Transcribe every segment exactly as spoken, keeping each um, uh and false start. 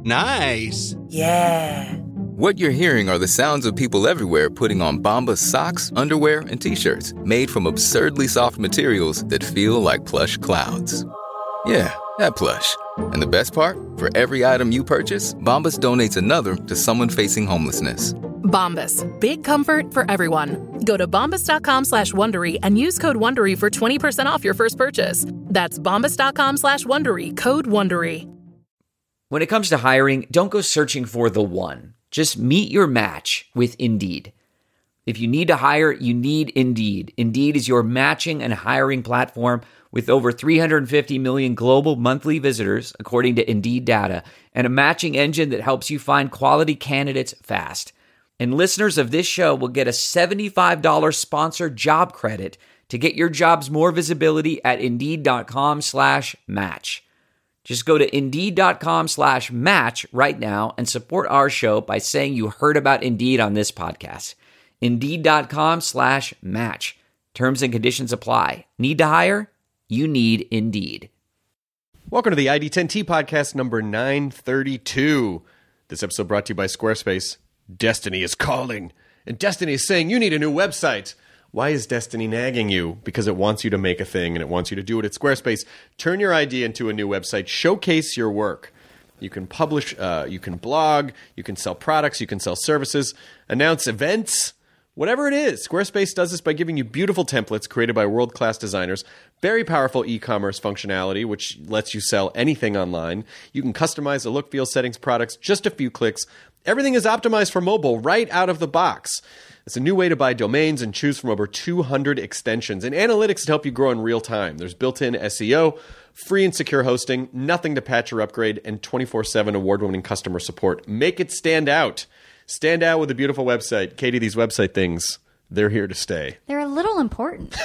Nice. Yeah. What you're hearing are the sounds of people everywhere putting on Bombas socks, underwear, and T-shirts made from absurdly soft materials that feel like plush clouds. Yeah, that plush. And the best part? For every item you purchase, Bombas donates another to someone facing homelessness. Bombas. Big comfort for everyone. Go to bombas.com slash Wondery and use code Wondery for twenty percent off your first purchase. That's bombas.com slash Wondery. Code Wondery. When it comes to hiring, don't go searching for the one. Just meet your match with Indeed. If you need to hire, you need Indeed. Indeed is your matching and hiring platform with over three hundred fifty million global monthly visitors, according to Indeed data, and a matching engine that helps you find quality candidates fast. And listeners of this show will get a seventy-five dollars sponsored job credit to get your jobs more visibility at Indeed.com slash match. Just go to Indeed.com slash match right now and support our show by saying you heard about Indeed on this podcast. Indeed.com slash match. Terms and conditions apply. Need to hire? You need Indeed. Welcome to the I D ten T podcast number nine thirty-two. This episode brought to you by Squarespace. Destiny is calling, and Destiny is saying you need a new website. Why is Destiny nagging you? Because it wants you to make a thing, and it wants you to do it at Squarespace. Turn your idea into a new website. Showcase your work. You can publish, uh, you can blog, you can sell products, you can sell services, announce events, whatever it is. Squarespace does this by giving you beautiful templates created by world-class designers, very powerful e-commerce functionality, which lets you sell anything online. You can customize the look, feel, settings, products, just a few clicks. Everything is optimized for mobile right out of the box. It's a new way to buy domains and choose from over two hundred extensions and analytics to help you grow in real time. There's built-in S E O, free and secure hosting, nothing to patch or upgrade, and twenty-four seven award-winning customer support. Make it stand out. Stand out with a beautiful website. Katie, these website things, they're here to stay. They're a little important.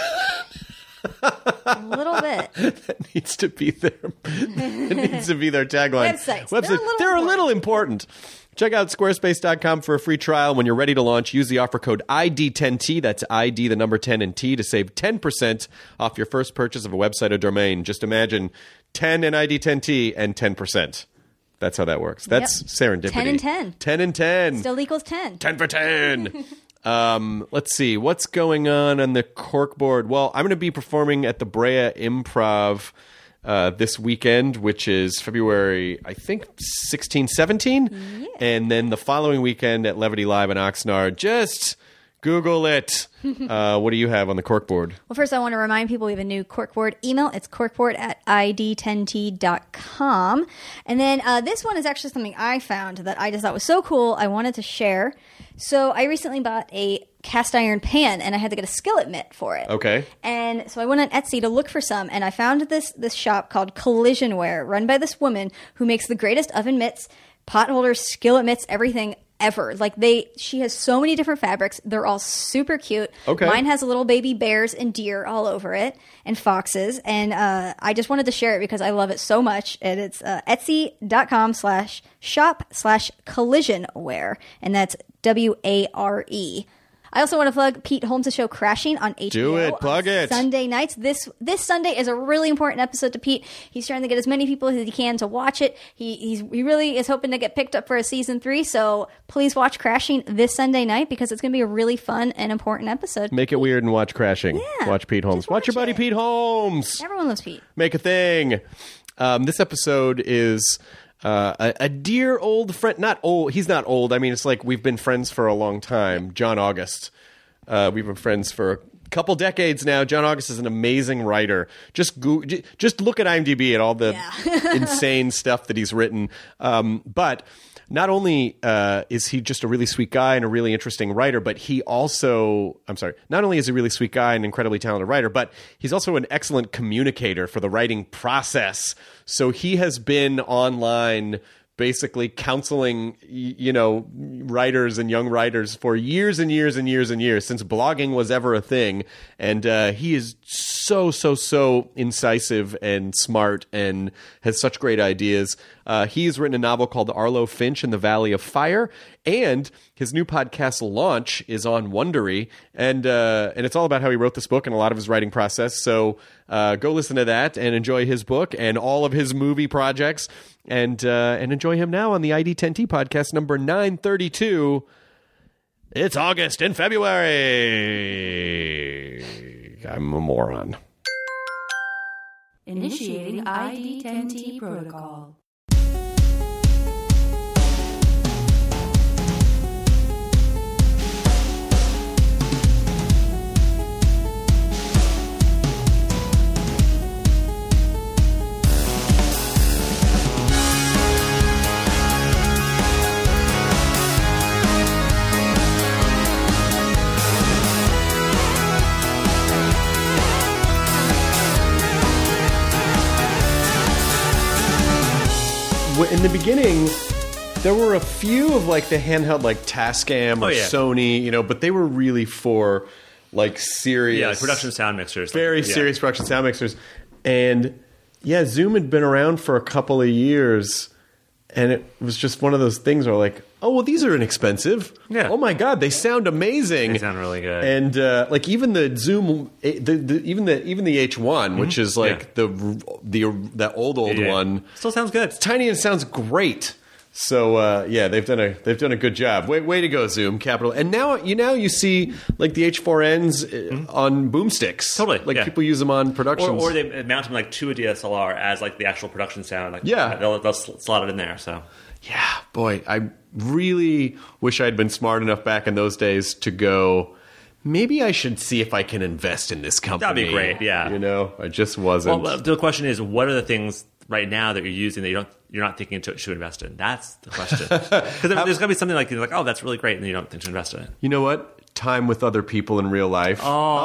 A little bit. That needs to be their, that needs to be their tagline. Websites. Websites. They're a little They're a important. little important. Check out squarespace dot com for a free trial. When you're ready to launch, use the offer code I D ten T. That's I D, the number ten, and T to save ten percent off your first purchase of a website or domain. Just imagine ten and I D ten T and ten percent. That's how that works. That's Yep. serendipity. ten and ten. ten and ten. Still equals ten. ten for ten. um, let's see. What's going on on the corkboard? Well, I'm going to be performing at the Brea Improv uh, this weekend, which is February, I think, sixteen, seventeen. Yeah. And then the following weekend at Levity Live in Oxnard. Just Google it. uh, what do you have on the corkboard? Well, first I want to remind people we have a new corkboard email. It's corkboard at I D ten T dot com. And then uh, this one is actually something I found that I just thought was so cool I wanted to share. So I recently bought a cast iron pan and I had to get a skillet mitt for it. Okay. And so I went on Etsy to look for some, and I found this this shop called Collisionware, run by this woman who makes the greatest oven mitts, pot holders, skillet mitts, everything ever. Like they, she has so many different fabrics. They're all super cute. Okay. Mine has little baby bears and deer all over it, and foxes. And uh, I just wanted to share it because I love it so much. And it's uh, etsy.com slash shop slash collisionware. And that's W A R E. I also want to plug Pete Holmes' show Crashing on H B O. Do it. Plug on it. Sunday nights. This this Sunday is a really important episode to Pete. He's trying to get as many people as he can to watch it. He he's, he really is hoping to get picked up for a season three. So please watch Crashing this Sunday night because it's going to be a really fun and important episode. Make it weird and watch Crashing. Yeah, watch Pete Holmes. just Watch, your watch buddy it. Pete Holmes. Everyone loves Pete. Make a thing. Um, this episode is uh, a, a dear old friend. Not old. He's not old. I mean, it's like we've been friends for a long time. John August. Uh, we've been friends for a couple decades now. John August is an amazing writer. Just go, j- just look at IMDb at all the Yeah. insane stuff that he's written. Um, but not only uh, is he just a really sweet guy and a really interesting writer, but he also, I'm sorry, not only is he a really sweet guy and incredibly talented writer, but he's also an excellent communicator for the writing process. So he has been online basically counseling, you know, writers and young writers for years and years and years and years since blogging was ever a thing. And uh, he is so, so, so incisive and smart and has such great ideas. Uh, he has written a novel called Arlo Finch in the Valley of Fire, and his new podcast Launch is on Wondery, and uh, and it's all about how he wrote this book and a lot of his writing process. So Uh, go listen to that and enjoy his book and all of his movie projects, and uh, and enjoy him now on the I D ten T podcast number nine thirty-two. It's August in February. I'm a moron. Initiating I D ten T protocol. In the beginning, there were a few of like the handheld, like Tascam or oh, yeah. Sony, you know, but they were really for like serious, yeah, like production sound mixers, very like, yeah. serious production sound mixers. And yeah, Zoom had been around for a couple of years, and it was just one of those things where like, oh well, these are inexpensive. Yeah. Oh my god, they sound amazing. They sound really good. And uh, like even the Zoom, the, the even the even the H one, mm-hmm. which is like yeah. the the that old old yeah. one, still sounds good. It's tiny and it sounds great. So uh, yeah, they've done a they've done a good job. Way, way to go, Zoom Capital. And now you now you see like the H four Ns mm-hmm. on boomsticks. Totally, like yeah. people use them on productions, or, or they mount them like to a D S L R as like the actual production sound. Like yeah, they'll, they'll slot it in there. So yeah, boy, I really wish I'd been smart enough back in those days to go, maybe I should see if I can invest in this company. That'd be great, yeah. You know, I just wasn't. Well, the question is, what are the things right now that you're using that you don't, you're not thinking to, to invest in? That's the question. Because there, there's got to be something like, you're like, oh, that's really great, and you don't think to invest in it. You know what? Time with other people in real life.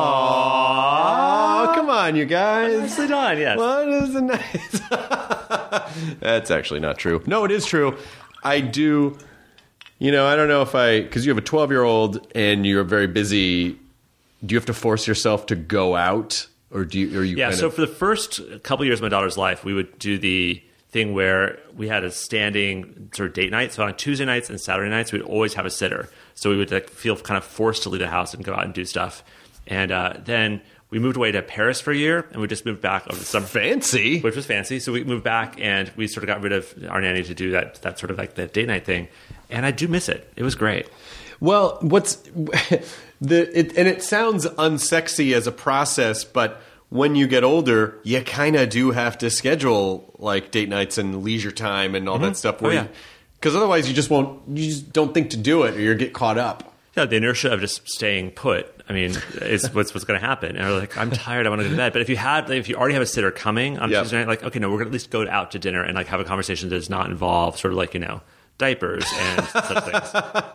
Oh, oh come on, you guys. Nicely done, yes. What is a nice... That's actually not true. No, it is true. I do... You know, I don't know if I... Because you have a twelve-year-old and you're very busy. Do you have to force yourself to go out? Or do you... Are you yeah, kind so of... for the first couple years of my daughter's life, we would do the thing where we had a standing sort of date night. So on Tuesday nights and Saturday nights, we'd always have a sitter. So we would like feel kind of forced to leave the house and go out and do stuff. And uh, then we moved away to Paris for a year, and we just moved back over the summer. Fancy. Which was fancy. So we moved back, and we sort of got rid of our nanny to do that, that sort of like the date night thing. And I do miss it. It was great. Well, what's... the it, and it sounds unsexy as a process, but... When you get older, you kind of do have to schedule like date nights and leisure time and all mm-hmm. that stuff. Where oh, yeah. Because otherwise, you just won't. You just don't think to do it, or you get caught up. Yeah, the inertia of just staying put. I mean, is what's what's going to happen. And we're like, I'm tired. I want to go to bed. But if you had, like, if you already have a sitter coming on yep. Tuesday night, like, okay, no, we're going to at least go out to dinner and like have a conversation that does not involve sort of like you know. diapers and such things.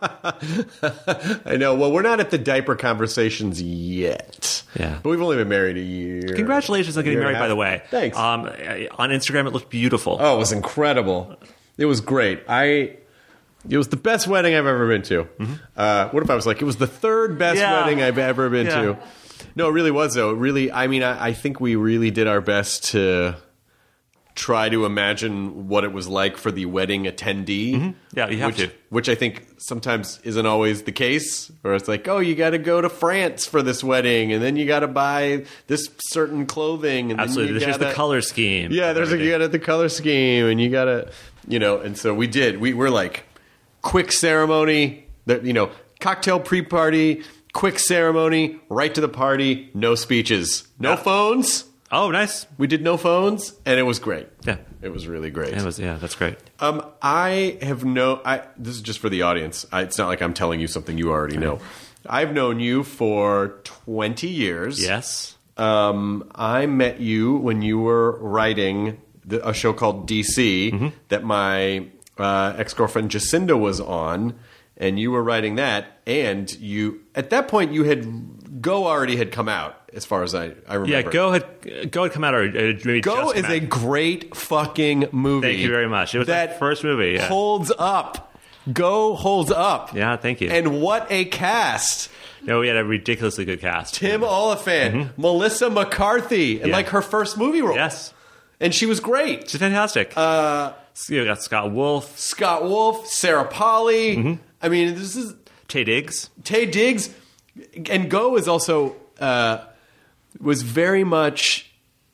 I know. Well, we're not at the diaper conversations yet. Yeah. But we've only been married a year. Congratulations on getting married, by the way. Thanks. Um, on Instagram, it looked beautiful. Oh, it was incredible. It was great. I... It was the best wedding I've ever been to. Mm-hmm. Uh, what if I was like, it was the third best yeah. wedding I've ever been yeah. to? No, it really was, though. It really, I mean, I, I think we really did our best to... try to imagine what it was like for the wedding attendee. Mm-hmm. Yeah, you have which, to. Which I think sometimes isn't always the case. Or it's like, oh, you got to go to France for this wedding, and then you got to buy this certain clothing. And Absolutely. Then you there's gotta, the color scheme. Yeah, there's a, you got the color scheme, and you got to, you know, and so we did. We were like, quick ceremony, that you know, cocktail pre-party, quick ceremony, right to the party, no speeches, no yeah. phones. Oh, nice. We did no phones, and it was great. Yeah. It was really great. It was, yeah, that's great. Um, I have no... I, this is just for the audience. I, it's not like I'm telling you something you already know. I've known you for twenty years. Yes. Um, I met you when you were writing the, a show called D C mm-hmm. that my uh, ex-girlfriend Jacinda was on, and you were writing that, and you... At that point, you had... Go already had come out, as far as I, I remember. Yeah, Go had Go had come out, or maybe Go just is come a out. great fucking movie. Thank you very much. It was that my first movie. Yeah. holds up. Go holds up. Yeah, thank you. And what a cast! No, we had a ridiculously good cast. Tim Oliphant, mm-hmm. Melissa McCarthy, and yeah. like her first movie role. Yes, and she was great. She's fantastic. Uh, you got Scott Wolf, Scott Wolf, Sarah Polley. Mm-hmm. I mean, this is Taye Diggs. Taye Diggs, and Go is also uh, was very much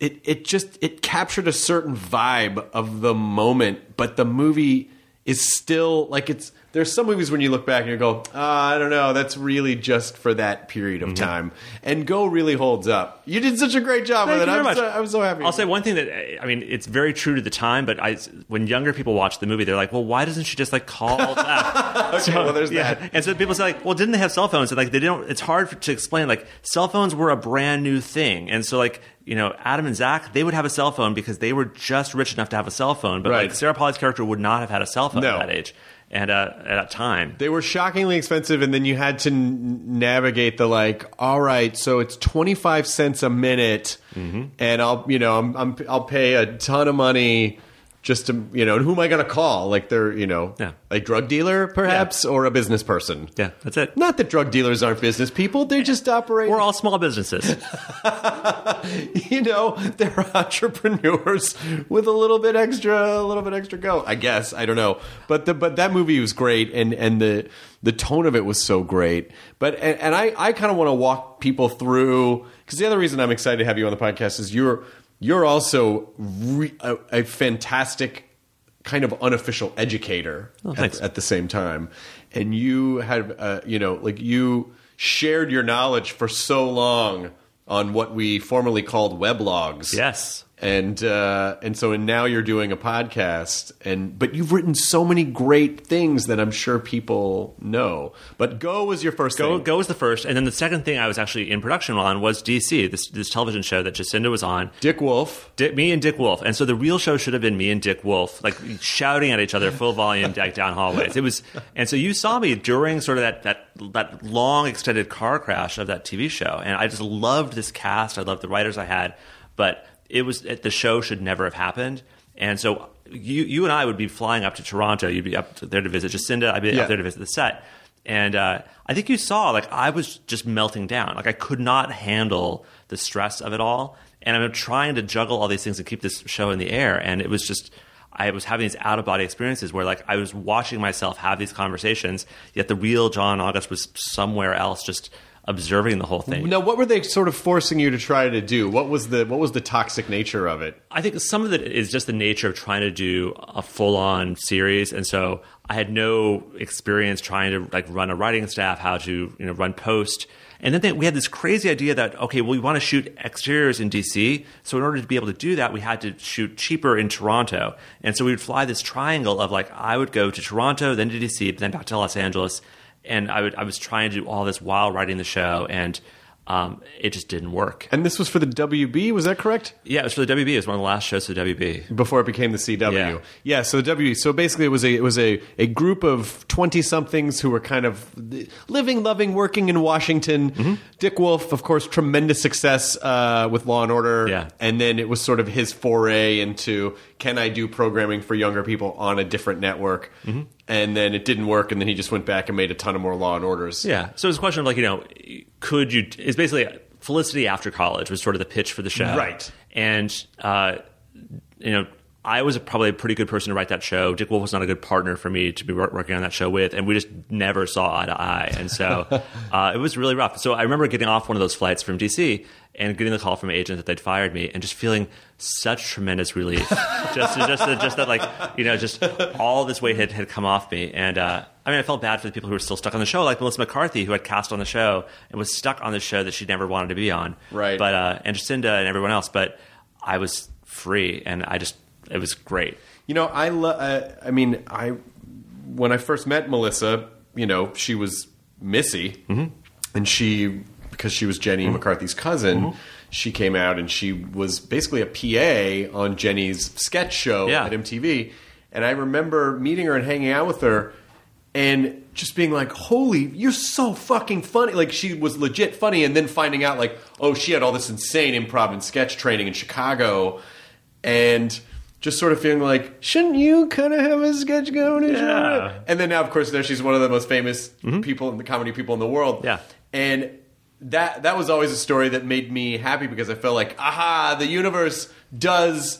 it it just it captured a certain vibe of the moment, but the movie is still like it's. There's some movies when you look back and you go, oh, I don't know, that's really just for that period of mm-hmm. time. And Go really holds up. You did such a great job Thank with it. You very I'm, much. So, I'm so happy. I'll say one thing that, I mean, it's very true to the time, but I, when younger people watch the movie, they're like, well, why doesn't she just like call back? okay, so, well, there's yeah. that. And so people say like, well, didn't they have cell phones? And like, they don't, it's hard for, to explain. Like, cell phones were a brand new thing. And so like, you know, Adam and Zach, they would have a cell phone because they were just rich enough to have a cell phone. But right. like Sarah Polley's character would not have had a cell phone no. at that age. And uh, at that time, they were shockingly expensive, and then you had to n- navigate the like. All right, so it's twenty five cents a minute, mm-hmm. and I'll you know I'm, I'm I'll pay a ton of money just to you know. And who am I going to call? Like they're you know yeah. a drug dealer perhaps yeah. or a business person. Yeah, that's it. Not that drug dealers aren't business people; they just operate. We're all small businesses. you know, they're entrepreneurs with a little bit extra, a little bit extra go. I guess I don't know, but the but that movie was great, and and the the tone of it was so great. But and, and I I kind of want to walk people through because the other reason I'm excited to have you on the podcast is you're you're also re, a, a fantastic kind of unofficial educator oh, at, at the same time, and you had uh, you know like you shared your knowledge for so long on what we formerly called weblogs. Yes. And uh, and so and now you're doing a podcast, and but you've written so many great things that I'm sure people know. But Go was your first Go, thing. Go was the first, and then the second thing I was actually in production on was D C, this this television show that Jacinda was on. Dick Wolf. Dick, me and Dick Wolf. And so the real show should have been me and Dick Wolf, like shouting at each other full volume down hallways. It was, and so you saw me during sort of that that that long extended car crash of that T V show, and I just loved this cast. I loved the writers I had, but it was the show should never have happened. And so you you and I would be flying up to Toronto. You'd be up there to visit Jacinda. I'd be yeah. up there to visit the set. And uh, I think you saw, like, I was just melting down. Like, I could not handle the stress of it all. And I'm trying to juggle all these things and keep this show in the air. And it was just, I was having these out-of-body experiences where, like, I was watching myself have these conversations, yet the real John August was somewhere else just observing the whole thing. Now, what were they sort of forcing you to try to do? What was the what was the toxic nature of it? I think some of it is just the nature of trying to do a full-on series, and so I had no experience trying to like run a writing staff, how to you know run post. And then they, we had this crazy idea that, okay, well, we want to shoot exteriors in D C, so in order to be able to do that, we had to shoot cheaper in Toronto. And so we would fly this triangle of like, I would go to Toronto, then to D C, then back to Los Angeles. And I would I was trying to do all this while writing the show, and um, it just didn't work. And this was for the W B, was that correct? Yeah, it was for the W B. It was one of the last shows for the W B. Before it became the C W. Yeah, yeah so the W B. So basically it was a it was a, a group of twenty-somethings who were kind of living, loving, working in Washington. Mm-hmm. Dick Wolf, of course, tremendous success uh, with Law and Order. Yeah. And then it was sort of his foray into, can I do programming for younger people on a different network? Mm-hmm. And then it didn't work, and then he just went back and made a ton of more Law and Orders. Yeah. So it's a question of like, you know, could you? It's basically Felicity after college was sort of the pitch for the show, right? And uh, you know, I was a, probably a pretty good person to write that show. Dick Wolf was not a good partner for me to be working on that show with, and we just never saw eye to eye. And so uh, it was really rough. So I remember getting off one of those flights from D C and getting the call from an agent that they'd fired me, and just feeling such tremendous relief. just, just, just that, like, you know, just all this weight had, had come off me. And uh, I mean, I felt bad for the people who were still stuck on the show, like Melissa McCarthy, who had cast on the show and was stuck on the show that she never wanted to be on. Right. But uh, and Jacinda and everyone else. But I was free, and I just, it was great. You know, I lo- uh, I mean, I when I first met Melissa, you know, she was Missy, mm-hmm. and she, because she was Jenny mm-hmm. McCarthy's cousin, mm-hmm. she came out and she was basically a P A on Jenny's sketch show yeah. at M T V. And I remember meeting her and hanging out with her and just being like, holy, you're so fucking funny. Like, she was legit funny, and then finding out, like, oh, she had all this insane improv and sketch training in Chicago, and just sort of feeling like, shouldn't you kind of have a sketch going? Yeah. And then now, of course, there she's one of the most famous mm-hmm. people, the comedy people in the world. Yeah. And that that was always a story that made me happy, because I felt like, aha, the universe does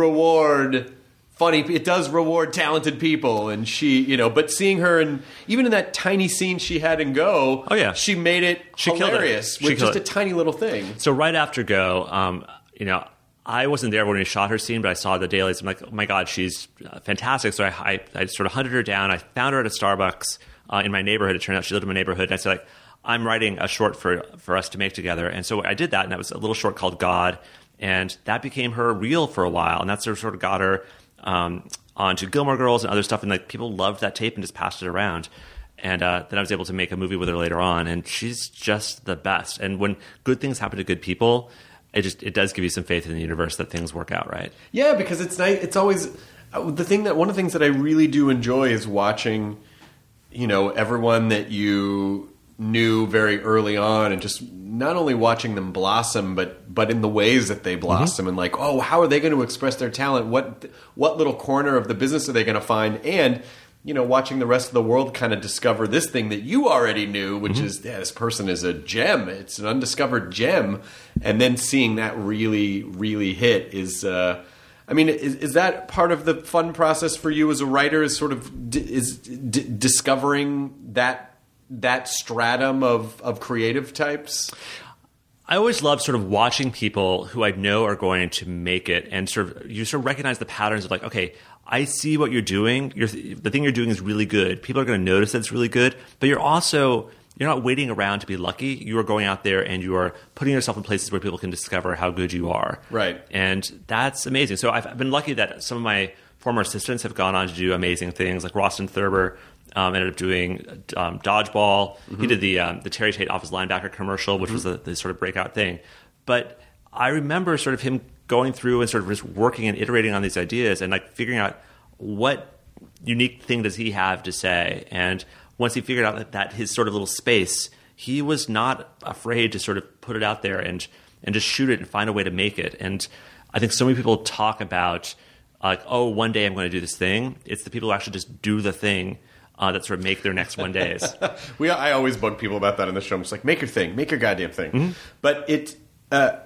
reward funny, it does reward talented people. And she, you know, but seeing her, and even in that tiny scene she had in Go, oh yeah, she made it she hilarious killed it. with just a tiny little thing. So right after Go, um, you know, I wasn't there when we shot her scene, but I saw the dailies. I'm like, oh my God, she's uh, fantastic. So I, I, I sort of hunted her down. I found her at a Starbucks uh, in my neighborhood. It turned out she lived in my neighborhood. And I said, like, I'm writing a short for, for us to make together. And so I did that, and that was a little short called God. And that became her reel for a while. And that sort of, sort of got her um, onto Gilmore Girls and other stuff. And like people loved that tape and just passed it around. And uh, then I was able to make a movie with her later on. And she's just the best. And when good things happen to good people, it just it does give you some faith in the universe that things work out right. Yeah, because it's nice. It's always the thing that one of the things that I really do enjoy is watching, you know, everyone that you knew very early on, and just not only watching them blossom, but but in the ways that they blossom, mm-hmm. and like, oh, how are they going to express their talent? What what little corner of the business are they going to find? And you know, watching the rest of the world kind of discover this thing that you already knew, which mm-hmm. is, yeah, this person is a gem. It's an undiscovered gem. And then seeing that really, really hit is, uh, I mean, is, is that part of the fun process for you as a writer, is sort of d- is d- discovering that that stratum of, of creative types? I always love sort of watching people who I know are going to make it, and sort of you sort of recognize the patterns of like, okay, I see what you're doing. You're, the thing you're doing is really good. People are going to notice that it's really good, but you're also you're not waiting around to be lucky. You are going out there and you are putting yourself in places where people can discover how good you are. Right, and that's amazing. So I've, I've been lucky that some of my former assistants have gone on to do amazing things, like Roston Thurber. Um, ended up doing um, Dodgeball. Mm-hmm. He did the um, the Terry Tate Office Linebacker commercial, which mm-hmm. was the, the sort of breakout thing. But I remember sort of him going through and sort of just working and iterating on these ideas and like figuring out what unique thing does he have to say. And once he figured out that, that his sort of little space, he was not afraid to sort of put it out there and and just shoot it and find a way to make it. And I think so many people talk about like, oh, one day I'm going to do this thing. It's the people who actually just do the thing. Uh, that sort of make their next one days. we, I always bug people about that on the show. I'm just like, make your thing, make your goddamn thing. Mm-hmm. But it, uh,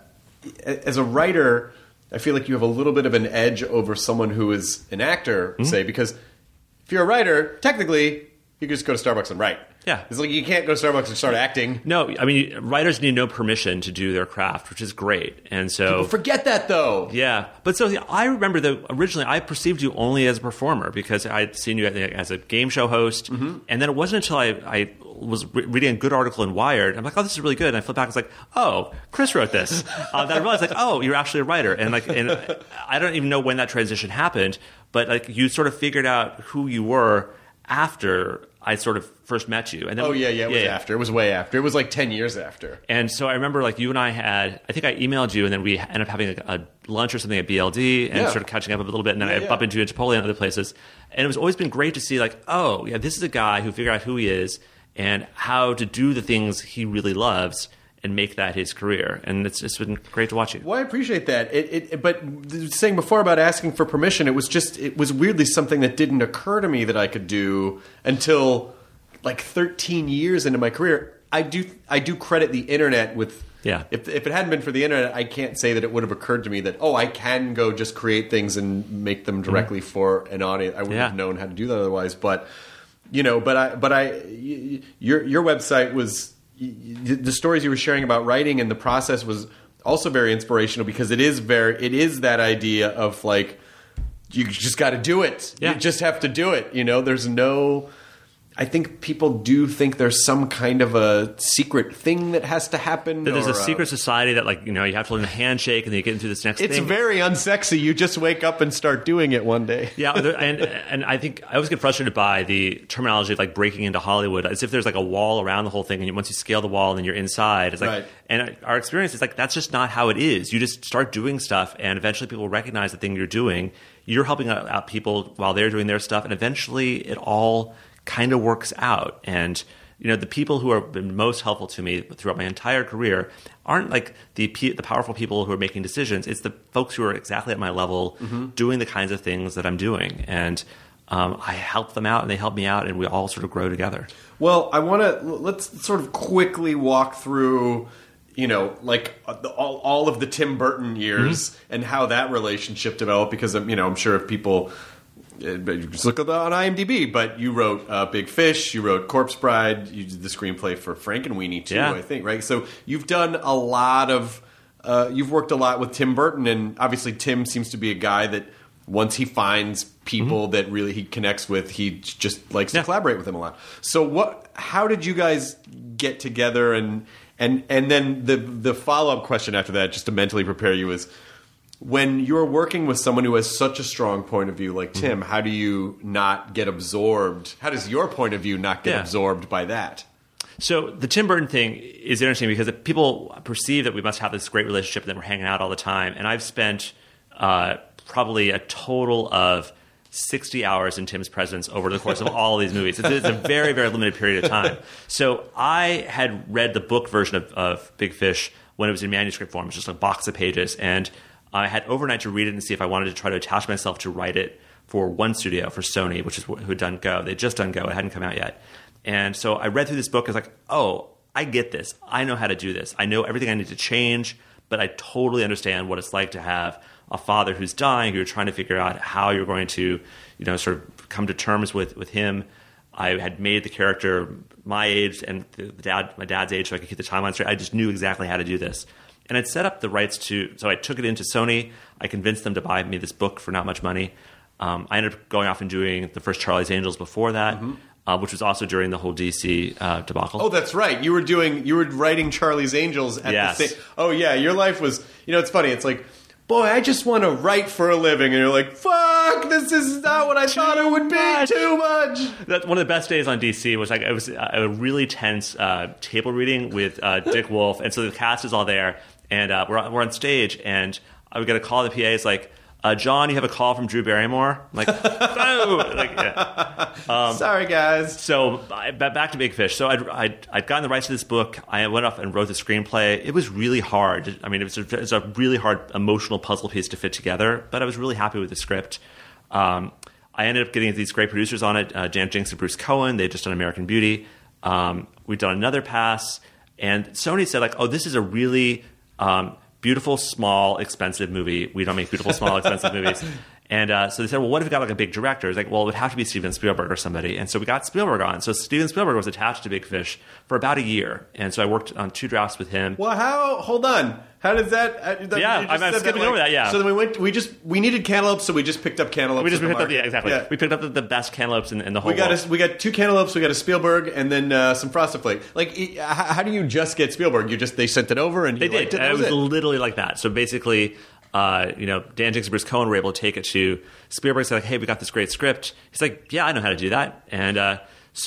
as a writer, I feel like you have a little bit of an edge over someone who is an actor, mm-hmm. say, because if you're a writer, technically, you can just go to Starbucks and write. Yeah. It's like you can't go to Starbucks and start acting. No, I mean, writers need no permission to do their craft, which is great. And so people forget that, though. Yeah. But so I remember that originally I perceived you only as a performer because I'd seen you as a game show host. Mm-hmm. And then it wasn't until I, I was re- reading a good article in Wired. I'm like, oh, this is really good. And I flip back. It's like, oh, Chris wrote this. uh, then I realized, like, oh, you're actually a writer. And like, and I don't even know when that transition happened, but like you sort of figured out who you were after I sort of first met you. And then, oh, yeah, yeah, it was yeah, after. It was way after. It was like ten years after. And so I remember like you and I had, I think I emailed you and then we ended up having a, a lunch or something at B L D and yeah. sort of catching up a little bit. And then yeah, I yeah. bumped into you in Chipotle and other places. And it was always been great to see like, oh, yeah, this is a guy who figured out who he is and how to do the things he really loves and make that his career. And it's it's been great to watch you. Well, I appreciate that. It, it, but saying before about asking for permission, it was just, it was weirdly something that didn't occur to me that I could do until like thirteen years into my career. I do I do credit the internet with, yeah. if, if it hadn't been for the internet, I can't say that it would have occurred to me that, oh, I can go just create things and make them directly mm-hmm. for an audience. I wouldn't yeah. have known how to do that otherwise. But, you know, but I, but I, your, your website was, the stories you were sharing about writing and the process was also very inspirational because it is very, it is that idea of like, you just got to do it. Yeah. You just have to do it. You know, there's no, I think people do think there's some kind of a secret thing that has to happen. That there's or, a secret uh, society that like, you know, you have to learn the handshake and then you get into this next it's thing. It's very unsexy. You just wake up and start doing it one day. Yeah. And, and I think I always get frustrated by the terminology of like breaking into Hollywood as if there's like a wall around the whole thing. And once you scale the wall and you're inside, it's like, right. And our experience is like, that's just not how it is. You just start doing stuff and eventually people recognize the thing you're doing. You're helping out people while they're doing their stuff. And eventually it all kind of works out. And, you know, the people who have been most helpful to me throughout my entire career aren't like the the powerful people who are making decisions. It's the folks who are exactly at my level mm-hmm. doing the kinds of things that I'm doing. And um, I help them out and they help me out and we all sort of grow together. Well, I want to, let's sort of quickly walk through, you know, like the, all, all of the Tim Burton years mm-hmm. and how that relationship developed because, you know, I'm sure if people... Just look at that on IMDb, but you wrote uh, Big Fish, you wrote Corpse Bride, you did the screenplay for Frankenweenie too, yeah. I think, right? So you've done a lot of uh, you've worked a lot with Tim Burton, and obviously Tim seems to be a guy that once he finds people mm-hmm. that really he connects with, he just likes yeah. to collaborate with them a lot. So what? How did you guys get together? And and and then the the follow up question after that, just to mentally prepare you, is when you're working with someone who has such a strong point of view like Tim, mm-hmm. how do you not get absorbed? How does your point of view not get yeah. absorbed by that? So the Tim Burton thing is interesting because people perceive that we must have this great relationship and that we're hanging out all the time. And I've spent uh, probably a total of sixty hours in Tim's presence over the course of all of these movies. It's, it's a very, very limited period of time. So I had read the book version of, of Big Fish when it was in manuscript form. It was just a box of pages. And I had overnight to read it and see if I wanted to try to attach myself to write it for one studio, for Sony, which is who had done Go. They'd just done Go. It hadn't come out yet. And so I read through this book. I was like, oh, I get this. I know how to do this. I know everything I need to change, but I totally understand what it's like to have a father who's dying, who you're trying to figure out how you're going to, you know, sort of come to terms with, with him. I had made the character my age and the dad, my dad's age, so I could keep the timeline straight. I just knew exactly how to do this. And I'd set up the rights to, so I took it into Sony. I convinced them to buy me this book for not much money. Um, I ended up going off and doing the first Charlie's Angels before that, mm-hmm. uh, which was also during the whole D C uh, debacle. Oh, that's right. You were doing, you were writing Charlie's Angels at yes. the same. Oh yeah, your life was. You know, it's funny. It's like, boy, I just want to write for a living, and you're like, fuck, this is not what I too thought it would be. Much. Too much. That's one of the best days on D C was like it was a really tense uh, table reading with uh, Dick Wolf, and so the cast is all there. And uh, we're, on, we're on stage, and I would get a call. The P A is like, uh, John, you have a call from Drew Barrymore. I'm like, oh, like, yeah. um, sorry, guys. So I, back to Big Fish. So I'd, I'd, I'd gotten the rights to this book. I went off and wrote the screenplay. It was really hard. I mean, it was a, it was a really hard emotional puzzle piece to fit together, but I was really happy with the script. Um, I ended up getting these great producers on it, uh, Jan Jinks and Bruce Cohen. They'd just done American Beauty. Um, we'd done another pass, and Sony said, like, oh, this is a really... Um, beautiful, small, expensive movie. We don't make beautiful, small, expensive movies. And uh, so they said, well, what if we got like a big director? It's like, well, it would have to be Steven Spielberg or somebody. And so we got Spielberg on. So Steven Spielberg was attached to Big Fish for about a year. And so I worked on two drafts with him. Well, how? Hold on. How does that? Uh, that yeah, I'm skipping that, like, over that. Yeah. So then we went. We just we needed cantaloupes, so we just picked up cantaloupes. We just picked up. Yeah, exactly. Yeah. We picked up the, the best cantaloupes in, in the whole. We got world. a, we got two cantaloupes. We got a Spielberg, and then uh, some Frosted Flake. Like, how, how do you just get Spielberg? You just they sent it over, and they you did. Liked it, And it was it. literally like that. So basically, uh, you know, Dan Jinks and Bruce Cohen were able to take it to Spielberg. Said, like, hey, we got this great script. He's like, yeah, I know how to do that. And uh,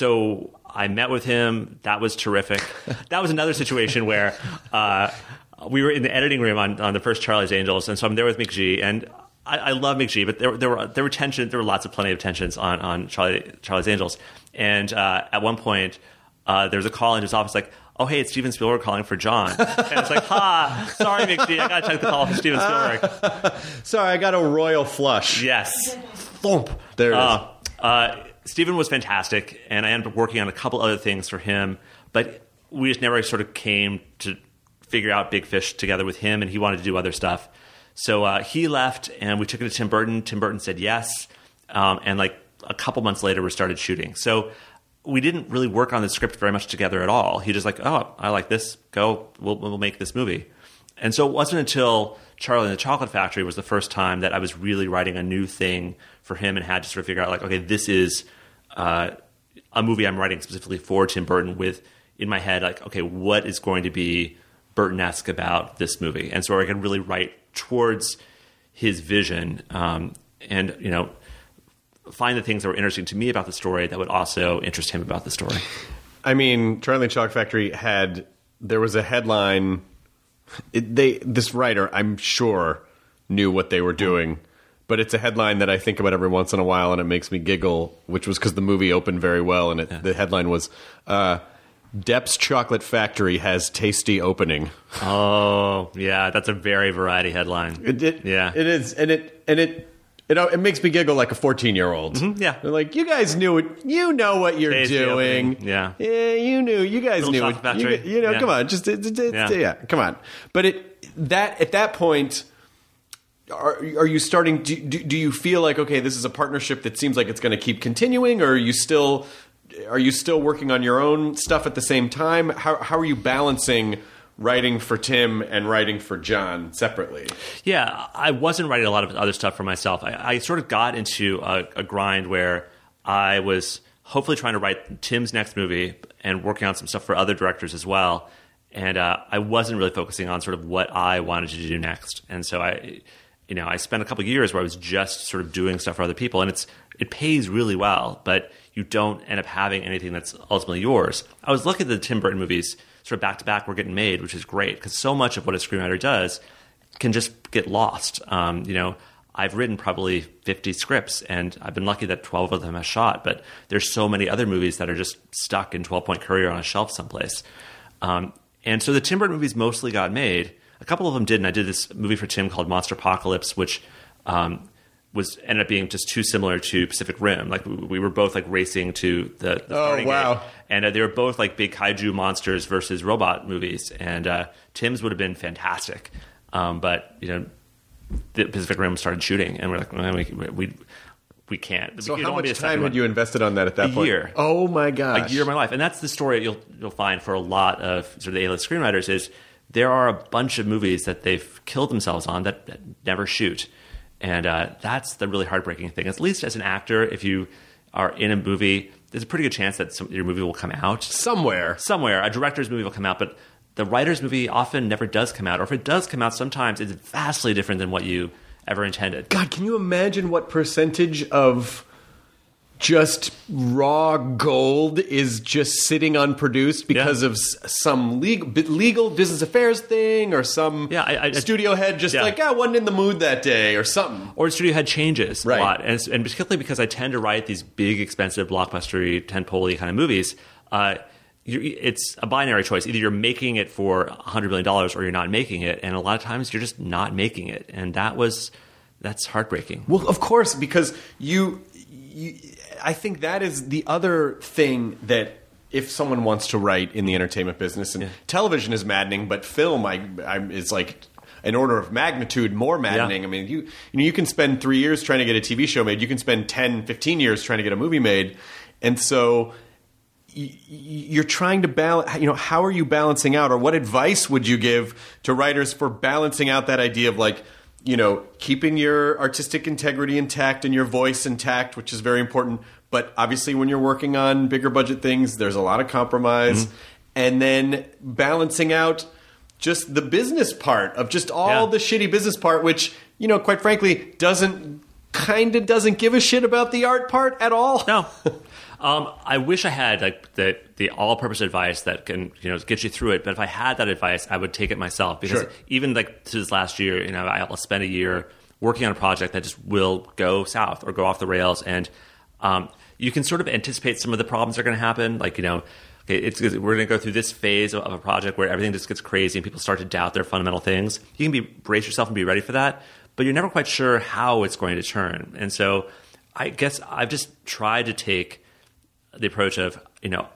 so I met with him. That was terrific. That was another situation where. Uh, We were in the editing room on, on the first Charlie's Angels, and so I'm there with McG, and I, I love McG, but there, there were there were tensions, there were lots of plenty of tensions on on Charlie, Charlie's Angels, and uh, at one point uh, there was a call in his office like, oh hey, it's Steven Spielberg calling for John, and it's like, ha, sorry McG, I gotta check the call for Steven Spielberg. Sorry, I got a royal flush. Yes, thump. There it uh, is. Uh, Steven was fantastic, and I ended up working on a couple other things for him, but we just never sort of came to figure out Big Fish together with him, and he wanted to do other stuff. So uh, he left, and we took it to Tim Burton. Tim Burton said yes, um, and like a couple months later, we started shooting. So we didn't really work on the script very much together at all. He just like, oh, I like this. Go, we'll, we'll make this movie. And so it wasn't until Charlie and the Chocolate Factory was the first time that I was really writing a new thing for him and had to sort of figure out like, okay, this is uh, a movie I'm writing specifically for Tim Burton with in my head, like, okay, what is going to be Burton-esque about this movie, and so I could really write towards his vision, um, and you know, find the things that were interesting to me about the story that would also interest him about the story. I mean, Charlie and the Chocolate Factory had there was a headline. It, they this writer, I'm sure, knew what they were doing, but it's a headline that I think about every once in a while, and it makes me giggle. Which was because the movie opened very well, and it, yeah. the headline was. Uh, Depp's Chocolate Factory has tasty opening. Oh, yeah, that's a very variety headline. It, it, yeah, it is, and it and it it, it makes me giggle like a fourteen-year-old. Mm-hmm, yeah, they're like, you guys knew it. You know what you're tasty doing. Opening. Yeah, yeah, you knew. You guys Little knew Chocolate it. Factory. You, you know, yeah. come on, just it, it, it, yeah. yeah, come on. But it that at that point. Are, are you starting? Do, do, do you feel like okay, this is a partnership that seems like it's going to keep continuing, or are you still? Are you still working on your own stuff at the same time? How how are you balancing writing for Tim and writing for John separately. Yeah, I wasn't writing a lot of other stuff for myself. I, I sort of got into a, a grind where I was hopefully trying to write Tim's next movie and working on some stuff for other directors as well. And uh, I wasn't really focusing on sort of what I wanted to do next. And so I, you know, I spent a couple of years where I was just sort of doing stuff for other people, and it's it pays really well, but you don't end up having anything that's ultimately yours. I was lucky that the Tim Burton movies sort of back to back were getting made, which is great because so much of what a screenwriter does can just get lost. Um, you know, I've written probably fifty scripts, and I've been lucky that twelve of them have shot. But there's so many other movies that are just stuck in twelve Point Courier on a shelf someplace. Um, and so the Tim Burton movies mostly got made. A couple of them didn't. I did this movie for Tim called Monster Apocalypse, which um, was ended up being just too similar to Pacific Rim. Like we, we were both like racing to the, the oh starting wow, gate. And uh, they were both like big kaiju monsters versus robot movies. And uh, Tim's would have been fantastic, um, but you know, the Pacific Rim started shooting, and we're like, well, we, we we can't. So we how much time had you invested on that at that a point? A year. Oh my gosh, a year of my life. And that's the story you'll you'll find for a lot of sort of the A-list screenwriters is there are a bunch of movies that they've killed themselves on that, that never shoot. And uh, that's the really heartbreaking thing. At least as an actor, if you are in a movie, there's a pretty good chance that some, your movie will come out. Somewhere. Somewhere. A director's movie will come out, but the writer's movie often never does come out. Or if it does come out, sometimes it's vastly different than what you ever intended. God, can you imagine what percentage of just raw gold is just sitting unproduced because Yeah. of s- some legal, legal business affairs thing or some Yeah, I- I- studio head just yeah. like, I wasn't in the mood that day or something. Or studio head changes Right. a lot. And, and particularly because I tend to write these big, expensive, blockbustery, tentpole-y kind of movies, uh, you, it's a binary choice. Either you're making it for one hundred million dollars or you're not making it. And a lot of times you're just not making it. And that was, that's heartbreaking. Well, of course, because you, you I think that is the other thing that if someone wants to write in the entertainment business, and Yeah. television is maddening, but film I, I, is like an order of magnitude more maddening. Yeah. I mean, you you know, you can spend three years trying to get a T V show made. You can spend ten, fifteen years trying to get a movie made. And so y- y- you're trying to balance, you know, how are you balancing out, or what advice would you give to writers for balancing out that idea of like, you know, keeping your artistic integrity intact and your voice intact, which is very important. But obviously when you're working on bigger budget things, there's a lot of compromise. Mm-hmm. And then balancing out just the business part of just all Yeah. the shitty business part, which, you know, quite frankly, doesn't kind of doesn't give a shit about the art part at all. No. Um, I wish I had like the the all-purpose advice that can, you know, get you through it. But if I had that advice, I would take it myself because Sure. even like to this last year, you know, I'll spend a year working on a project that just will go south or go off the rails, and um, you can sort of anticipate some of the problems that are going to happen. Like, you know, okay, it's, we're going to go through this phase of, of a project where everything just gets crazy and people start to doubt their fundamental things. You can be brace yourself and be ready for that, but you're never quite sure how it's going to turn. And so, I guess I've just tried to take the approach of, you know,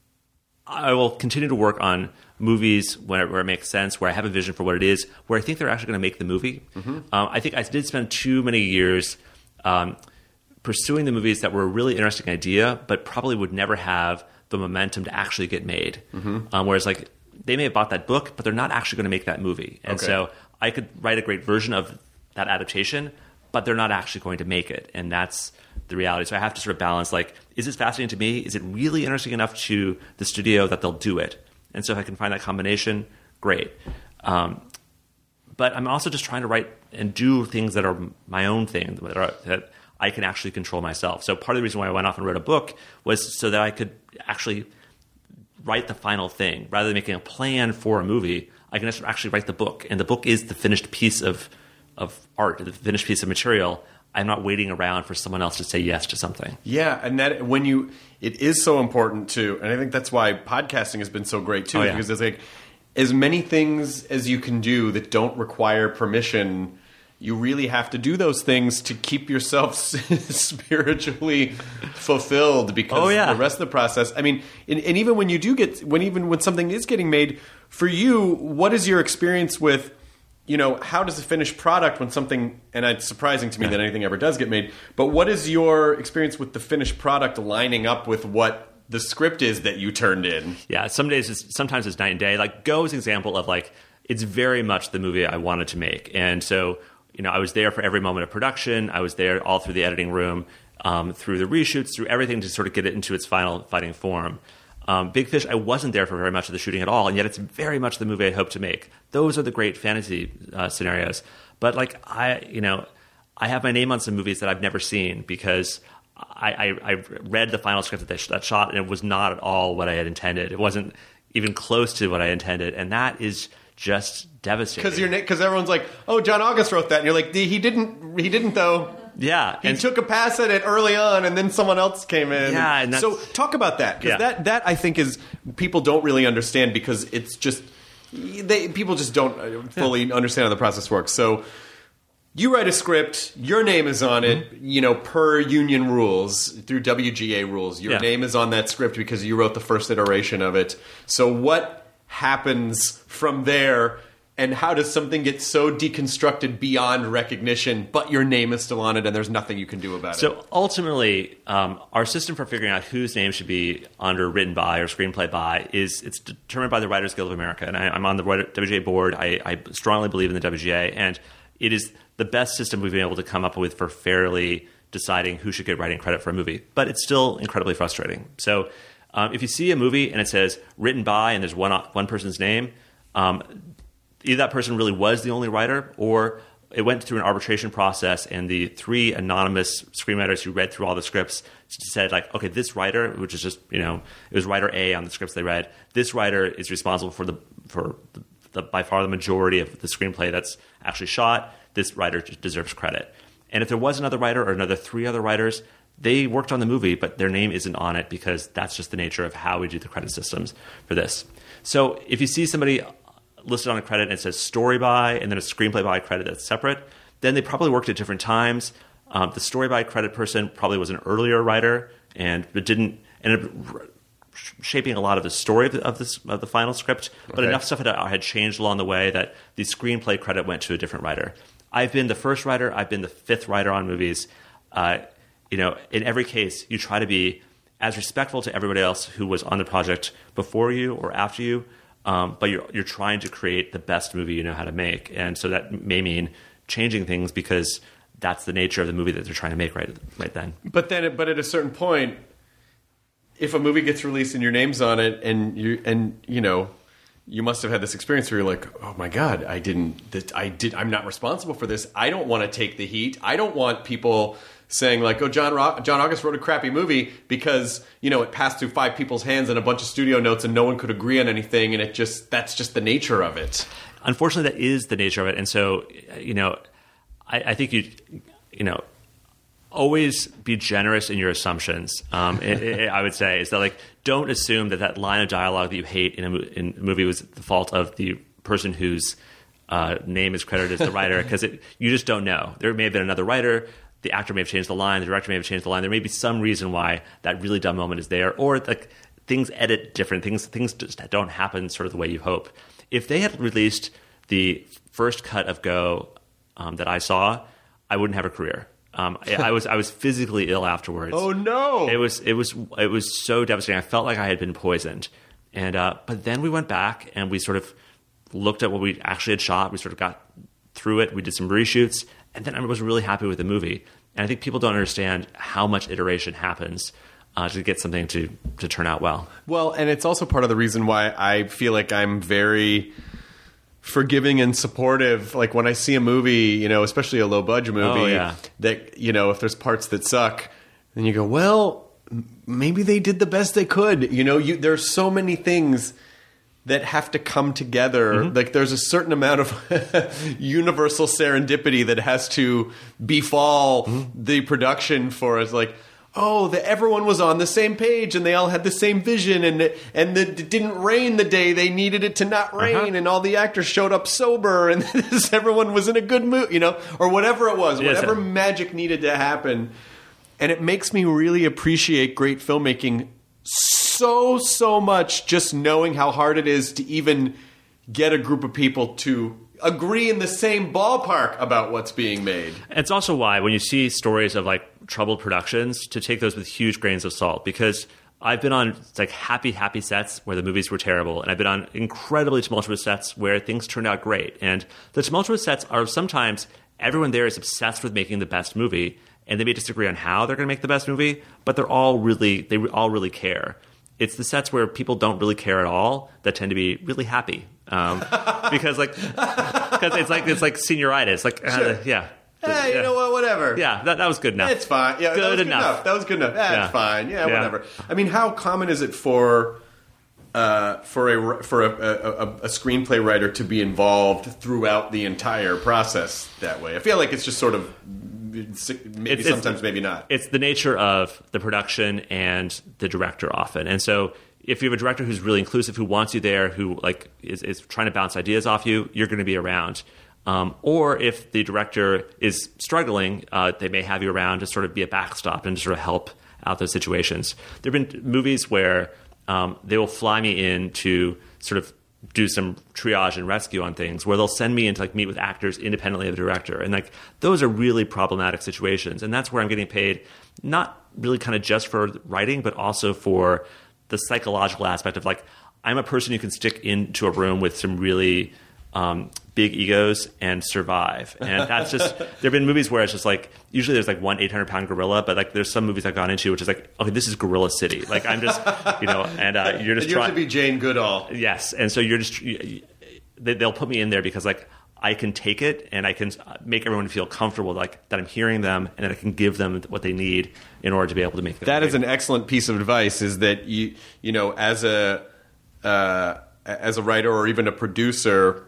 I will continue to work on movies where, where it makes sense, where I have a vision for what it is, where I think they're actually going to make the movie. Mm-hmm. Um, I think I did spend too many years um, pursuing the movies that were a really interesting idea, but probably would never have the momentum to actually get made. Mm-hmm. Um, whereas, like, they may have bought that book, but they're not actually going to make that movie. And Okay. so I could write a great version of that adaptation, but they're not actually going to make it. And that's the reality. So I have to sort of balance, like, is this fascinating to me? Is it really interesting enough to the studio that they'll do it? And so if I can find that combination, great. Um, but I'm also just trying to write and do things that are my own thing, that, are, that I can actually control myself. So part of the reason why I went off and wrote a book was so that I could actually write the final thing. Rather than making a plan for a movie, I can just actually write the book. And the book is the finished piece of of art, the finished piece of material. I'm not waiting around for someone else to say yes to something. Yeah, and that when you, it is so important to, and I think that's why podcasting has been so great too, Oh, yeah. because it's like as many things as you can do that don't require permission, you really have to do those things to keep yourself spiritually fulfilled. Because Oh, yeah. the rest of the process, I mean, and, and even when you do get, when even when something is getting made for you, what is your experience with? You know, how does a finished product when something, and it's surprising to me that anything ever does get made, but what is your experience with the finished product lining up with what the script is that you turned in. Yeah, some days, it's, sometimes it's night and day. Like Go is an example of like, it's very much the movie I wanted to make. And so, you know, I was there for every moment of production. I was there all through the editing room, um, through the reshoots, through everything to sort of get it into its final fighting form. Um, Big Fish, I wasn't there for very much of the shooting at all, and yet it's very much the movie I hoped to make. Those are the great fantasy uh, scenarios. But like I, you know, I have my name on some movies that I've never seen because I, I, I read the final script that they sh- that shot, and it was not at all what I had intended. It wasn't even close to what I intended, and that is just devastating. Because you're because everyone's like, "Oh, John August wrote that," and you're like, "He didn't. He didn't though." Yeah, he and took a pass at it early on, and then someone else came in. Yeah, and that's, so talk about that because yeah. that that I think is people don't really understand because it's just they people just don't fully yeah. understand how the process works. So you write a script, your name is on it, mm-hmm. you know, per union rules through W G A rules. Your yeah. name is on that script because you wrote the first iteration of it. So what happens from there? And how does something get so deconstructed beyond recognition, but your name is still on it and there's nothing you can do about so it? So ultimately, um, our system for figuring out whose name should be under written by or screenplay by is it's determined by the Writers Guild of America. And I, I'm on the W G A board. I, I strongly believe in the W G A. And it is the best system we've been able to come up with for fairly deciding who should get writing credit for a movie. But it's still incredibly frustrating. So um, if you see a movie and it says written by and there's one, one person's name, um, either that person really was the only writer or it went through an arbitration process and the three anonymous screenwriters who read through all the scripts said like, okay, this writer, which is just, you know, it was writer A on the scripts they read, this writer is responsible for the, for the, the by far the majority of the screenplay that's actually shot. This writer deserves credit. And if there was another writer or another three other writers, they worked on the movie, but their name isn't on it because that's just the nature of how we do the credit systems for this. So if you see somebody listed on a credit and it says story by and then a screenplay by credit that's separate, then they probably worked at different times. Um, the story by credit person probably was an earlier writer and it didn't end up shaping a lot of the story of the, of, this, of the final script, but okay. enough stuff had, had changed along the way that the screenplay credit went to a different writer. I've been the first writer. I've been the fifth writer on movies. Uh, you know, in every case, you try to be as respectful to everybody else who was on the project before you or after you. Um, but you're you're trying to create the best movie you know how to make, and so that may mean changing things because that's the nature of the movie that they're trying to make right right then. But then, but at a certain point, if a movie gets released and your name's on it, and you and you know, you must have had this experience where you're like, oh my god, I didn't, that I did, I'm not responsible for this. I don't want to take the heat. I don't want people saying like, oh, John Ro- John August wrote a crappy movie because, you know, it passed through five people's hands and a bunch of studio notes and no one could agree on anything. And it just, that's just the nature of it. Unfortunately, that is the nature of it. And so, you know, I, I think you, you know, always be generous in your assumptions. Um, it, it, I would say is that like, don't assume that that line of dialogue that you hate in a, in a movie was the fault of the person whose uh, name is credited as the writer, because you just don't know. There may have been another writer. The actor may have changed the line. The director may have changed the line. There may be some reason why that really dumb moment is there, or like things edit different. Things things just don't happen sort of the way you hope. If they had released the first cut of Go um, that I saw, I wouldn't have a career. Um, I, I was I was physically ill afterwards. Oh no! It was it was it was so devastating. I felt like I had been poisoned. And uh, but then we went back and we sort of looked at what we actually had shot. We sort of got through it. We did some reshoots. And then I was really happy with the movie. And I think people don't understand how much iteration happens uh, to get something to, to turn out well. Well, and it's also part of the reason why I feel like I'm very forgiving and supportive. Like when I see a movie, you know, especially a low-budget movie, oh, yeah. that, you know, if there's parts that suck, then you go, well, maybe they did the best they could. You know, you, there's so many things that have to come together. Mm-hmm. Like there's a certain amount of universal serendipity that has to befall mm-hmm. the production for us. Like, oh, the, everyone was on the same page and they all had the same vision, and and the, it didn't rain the day they needed it to not rain, uh-huh. and all the actors showed up sober, and this, everyone was in a good mood, you know, or whatever it was, yes, whatever magic needed to happen. And it makes me really appreciate great filmmaking so, so much, just knowing how hard it is to even get a group of people to agree in the same ballpark about what's being made. It's also why when you see stories of like troubled productions, to take those with huge grains of salt, because I've been on like happy, happy sets where the movies were terrible, and I've been on incredibly tumultuous sets where things turned out great. And the tumultuous sets are sometimes everyone there is obsessed with making the best movie, and they may disagree on how they're going to make the best movie, but they're all really they all really care. It's the sets where people don't really care at all that tend to be really happy, um, because like because it's like it's like senioritis, like uh, Sure. yeah. Hey, you Yeah. know what? Whatever. Yeah, that, that was good enough. It's fine. Yeah, good that was good enough. enough. That was good enough. That's Yeah. fine. Yeah, Yeah. whatever. I mean, how common is it for uh, for a for a, a, a, a screenplay writer to be involved throughout the entire process that way? I feel like it's just sort of maybe It's- sometimes, it's- maybe not. It's the nature of the production and the director often. And so if you have a director who's really inclusive, who wants you there, who like is, is trying to bounce ideas off you, you're going to be around. Um, or if the director is struggling, uh, they may have you around to sort of be a backstop and to sort of help out those situations. There have been movies where um, they will fly me in to sort of do some triage and rescue on things, where they'll send me in to like meet with actors independently of the director. And like those are really problematic situations. And that's where I'm getting paid, not really kind of just for writing, but also for the psychological aspect of like, I'm a person you can stick into a room with some really um, big egos and survive. And that's just, there have been movies where it's just like, usually there's like one eight hundred pound gorilla, but like there's some movies I've gone into which is like, okay, this is Gorilla City. Like I'm just, you know, and uh, you're just you have trying to be Jane Goodall. Yes. And so you're just, you, they, they'll put me in there because like, I can take it and I can make everyone feel comfortable, like that I'm hearing them and that I can give them what they need in order to be able to make them. That is an excellent piece of advice. Is that you you know as a uh, as a writer or even a producer.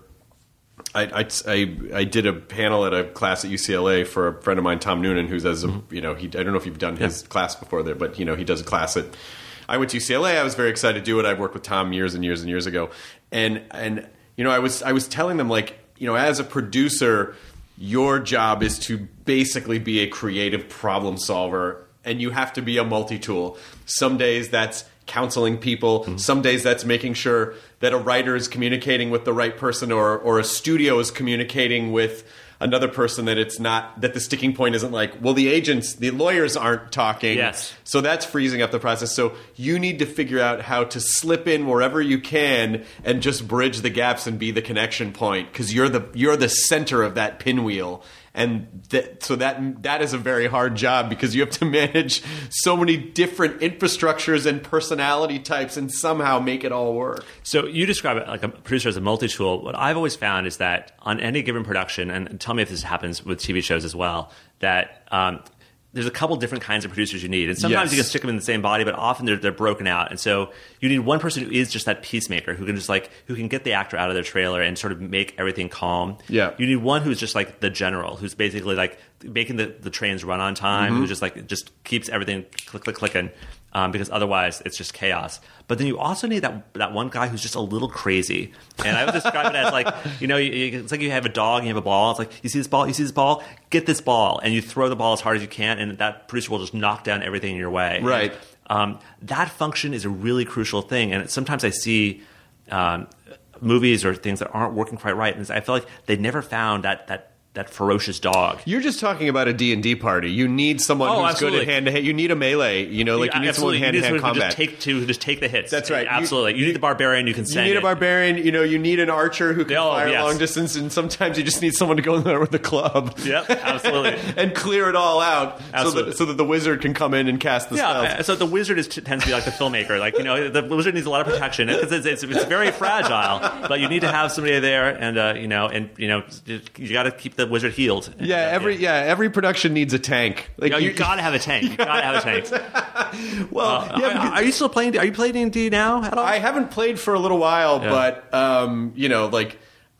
I, I, I, I did a panel at a class at U C L A for a friend of mine, Tom Noonan, who's as a you know he I don't know if you've done his Yeah. class before there, but you know he does a class at. I went to U C L A. I was very excited to do it. I worked with Tom years and years and years ago, and and you know I was I was telling them like you know as a producer, your job is to basically be a creative problem solver, and you have to be a multi-tool. Some days that's counseling people. Mm-hmm. Some days that's making sure that a writer is communicating with the right person, or or a studio is communicating with another person, that it's not that the sticking point isn't like, well, the agents, the lawyers aren't talking. Yes. So that's freezing up the process. So you need to figure out how to slip in wherever you can and just bridge the gaps and be the connection point, because you're the you're the center of that pinwheel. And that, so that that is a very hard job, because you have to manage so many different infrastructures and personality types and somehow make it all work. So you describe it like a producer as a multi-tool. What I've always found is that on any given production, and tell me if this happens with T V shows as well, that um, there's a couple different kinds of producers you need. And sometimes Yes. you can stick them in the same body, but often they're, they're broken out. And so you need one person who is just that peacemaker, who can just like, who can get the actor out of their trailer and sort of make everything calm. Yeah. You need one who's just like the general, who's basically like making the, the trains run on time, Mm-hmm. who just like, just keeps everything click, click, clicking. Um, because otherwise it's just chaos. But then you also need that that one guy who's just a little crazy. And I would describe it as like, you know, you, you, it's like you have a dog and you have a ball. It's like, you see this ball, you see this ball, get this ball. And you throw the ball as hard as you can, and that producer will just knock down everything in your way. Right. And, um, that function is a really crucial thing. And sometimes I see um, movies or things that aren't working quite right, and I feel like they never found that that that ferocious dog. You're just talking about a D and D party. You need someone Oh, who's absolutely. good at hand-to-hand. You need a melee. You know, like you need Absolutely. someone You need hand-to-hand someone who combat. Just take to who just take the hits. That's right. You- Absolutely. You, need the barbarian. You can You send need it. a barbarian. You know, you need an archer who can Oh, fire yes. long distance, and sometimes you just need someone to go in there with a club. Yep, absolutely. and clear it all out, so Absolutely. that, so that the wizard can come in and cast the Yeah, spells. so the wizard is, tends to be like the filmmaker. Like, you know, the wizard needs a lot of protection because it's, it's, it's very fragile. But you need to have somebody there, and uh, you know, and you know, you got to keep the wizard healed. And, Yeah, uh, every yeah. every production needs a tank. Like You, know, you got to have a tank. You got to have a tank. well, Uh, yeah, are, because- are you still playing? Are you playing D and D now at all? I haven't played for a little while, Yeah. but um, you know, like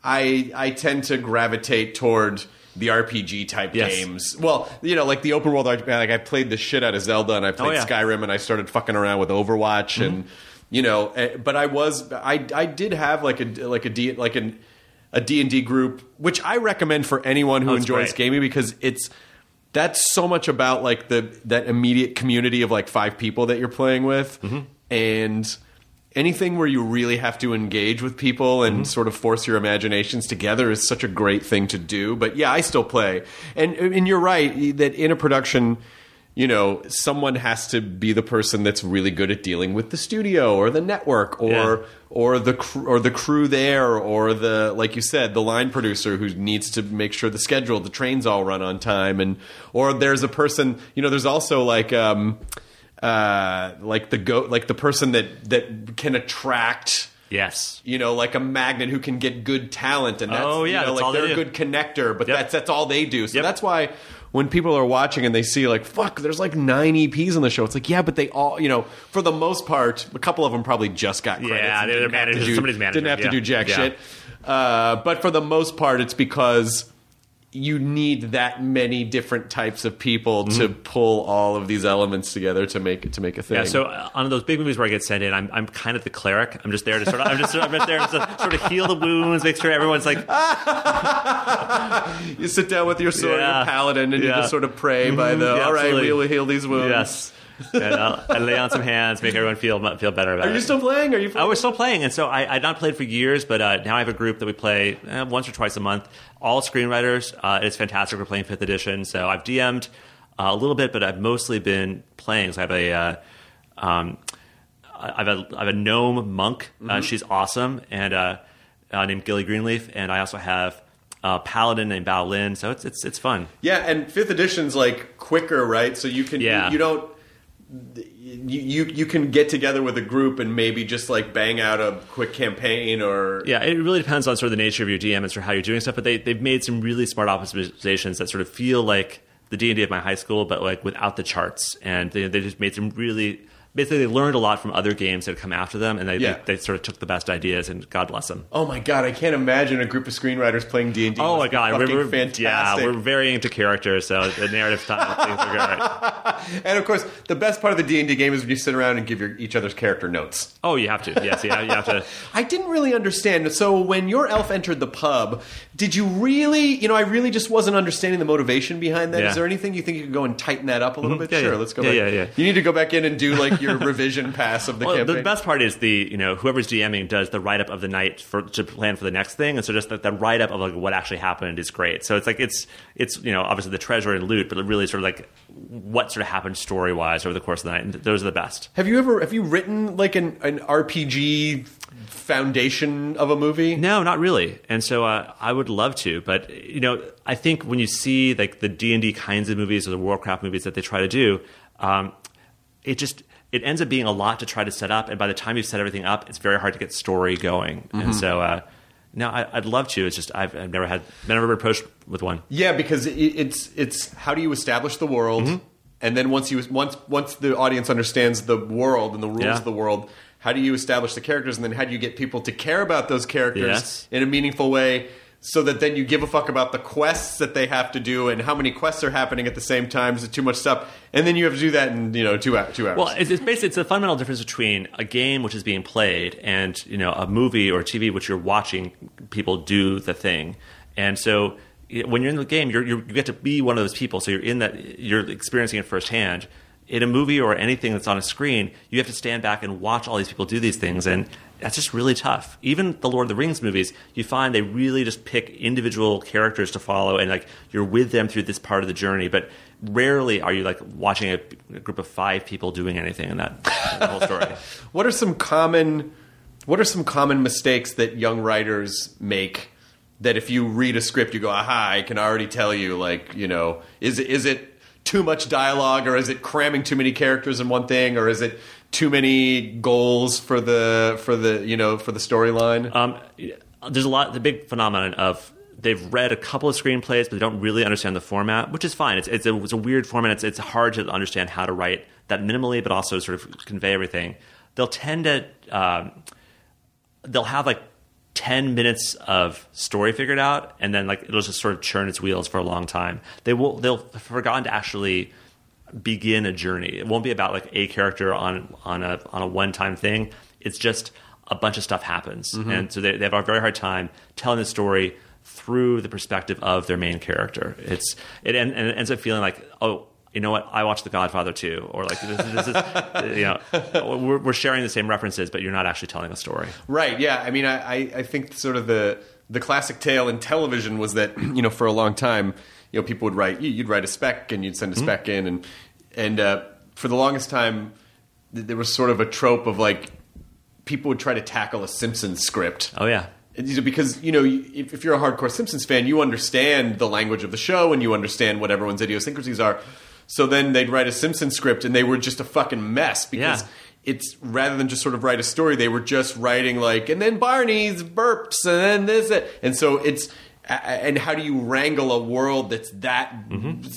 I I tend to gravitate toward the R P G type Yes. games. Well, you know, like the open world R P G. Like I played the shit out of Zelda, and I played Oh, yeah. Skyrim, and I started fucking around with Overwatch, Mm-hmm. and you know, eh, but I was I I did have like a like a D like an a D and D group, which I recommend for anyone who Oh, it's enjoys great. gaming, because it's that's so much about like the that immediate community of like five people that you're playing with, Mm-hmm. and anything where you really have to engage with people and Mm-hmm. sort of force your imaginations together is such a great thing to do. But yeah, I still play, and and you're right that in a production, you know, someone has to be the person that's really good at dealing with the studio or the network or Yeah. or the cr- or the crew there or the, like you said, the line producer who needs to make sure the schedule, the trains all run on time, and or there's a person, you know, there's also like um uh like the go like the person that that can attract. Yes. You know, like a magnet who can get good talent, and that's, Oh, yeah, you know, that's like all they they're a do. good connector, but Yep. that's that's all they do. So Yep. that's why when people are watching and they see like, fuck, there's like nine E Ps on the show, it's like, yeah, but they all, you know, for the most part, a couple of them probably just got credits. Yeah, and they're didn't have to managers, do- somebody's manager, Didn't have to yeah. do jack Yeah. shit. Uh, but for the most part, it's because you need that many different types of people to pull all of these elements together to make it to make a thing. Yeah, so uh, on those big movies where I get sent in, I'm I'm kind of the cleric. I'm just there to sort of I'm just I'm just there to sort of heal the wounds, make sure everyone's like you sit down with your sword, Yeah. your paladin, and you Yeah. just sort of pray by the. Yeah, all right, absolutely. we will heal these wounds. yes, and I'll, I lay on some hands, make everyone feel feel better about Are it. you still playing? Are you? Oh, Playing? we're still playing, and so I I'd not played for years, but uh, now I have a group that we play uh, once or twice a month. All screenwriters. Uh, it's fantastic. We're playing fifth edition, so I've D M'd uh, a little bit, but I've mostly been playing. So I have a. Uh, um, I have a, I have a gnome monk. Uh, she's awesome, and uh, uh, named Gilly Greenleaf, and I also have a paladin named Bao Lin. So it's it's it's fun. Yeah, and fifth edition's like quicker, right? So you can. Yeah. You, you don't. You, you you can get together with a group and maybe just like bang out a quick campaign or. Yeah, it really depends on sort of the nature of your D M and sort of how you're doing stuff. But they they've made some really smart optimizations that sort of feel like the D and D of my high school, but like without the charts. And they they just made some really. Basically, they learned a lot from other games that had come after them, and they, Yeah. they, they sort of took the best ideas, and God bless them. Oh my god, I can't imagine a group of screenwriters playing D and D. Oh my God, we're, we're fantastic. yeah, we're very into characters, so the narrative time things are great. And of course, the best part of the D and D game is when you sit around and give your, each other's character notes. Oh, you have to, yes, yeah, you have to. I didn't really understand. So when your elf entered the pub, did you really, you know, I really just wasn't understanding the motivation behind that. Yeah. Is there anything you think you could go and tighten that up a little Mhm. bit? Yeah, sure, yeah. let's go Yeah, back. yeah, yeah. You need to go back in and do like your revision pass of the Well, campaign. the best part is the you know whoever's DMing does the write up of the night for to plan for the next thing, and so just the, the write up of like what actually happened is great. So it's like it's it's you know obviously the treasure and loot, but really sort of like what sort of happened story wise over the course of the night. And those are the best. Have you ever have you written like an, an R P G foundation of a movie? No, not really. And so uh, I would love to, but you know, I think when you see like the D and D kinds of movies or the Warcraft movies that they try to do, um, it just it ends up being a lot to try to set up, and by the time you've set everything up, it's very hard to get story going. Mm-hmm. And so, uh, no, I, I'd love to. It's just I've, I've never had never been approached with one. Yeah, because it, it's it's how do you establish the world, Mm-hmm. and then once you once once the audience understands the world and the rules Yeah. of the world, how do you establish the characters, and then how do you get people to care about those characters Yes. in a meaningful way, so that then you give a fuck about the quests that they have to do and how many quests are happening at the same time. Is it too much stuff? And then you have to do that in you know two hours. Two hours. Well, it's, it's basically it's a fundamental difference between a game which is being played and you know a movie or T V which you're watching people do the thing. And so when you're in the game, you're, you're, you get to be one of those people. So you're in that you're experiencing it firsthand. In a movie or anything that's on a screen, you have to stand back and watch all these people do these things, and that's just really tough. Even the Lord of the Rings movies, you find they really just pick individual characters to follow, and like you're with them through this part of the journey. But rarely are you like watching a, a group of five people doing anything in that, in the whole story. What are some common what are some common mistakes that young writers make that if you read a script you go, aha, I can already tell you, like, you know, is it is it too much dialogue, or is it cramming too many characters in one thing, or is it too many goals for the for the you know for the storyline? Um, there's a lot, the big phenomenon of they've read a couple of screenplays, but they don't really understand the format, which is fine. It's it's a, it's a weird format. It's it's hard to understand how to write that minimally, but also sort of convey everything. They'll tend to um, they'll have like ten minutes of story figured out, and then like it'll just sort of churn its wheels for a long time. They will they'll have forgotten to actually begin a journey. It won't be about like a character on on a on a one time thing. It's just a bunch of stuff happens, Mm-hmm. and so they, they have a very hard time telling the story through the perspective of their main character. It's it and, and it ends up feeling like, oh, you know what? I watched The Godfather too, or like this, this is, you know, we're, we're sharing the same references, but you're not actually telling a story. Right, yeah. I mean, I, I I think sort of the the classic tale in television was that, you know, for a long time, you know, people would write, you'd write a spec and you'd send a spec in, and and uh, for the longest time, th- there was sort of a trope of like people would try to tackle a Simpsons script. Oh yeah. Because, you know, if, if you're a hardcore Simpsons fan, you understand the language of the show and you understand what everyone's idiosyncrasies are. So then they'd write a Simpsons script and they were just a fucking mess because Yeah. it's rather than just sort of write a story, they were just writing like, and then Barney's burps and then this. And so it's, and how do you wrangle a world that's that Mm-hmm.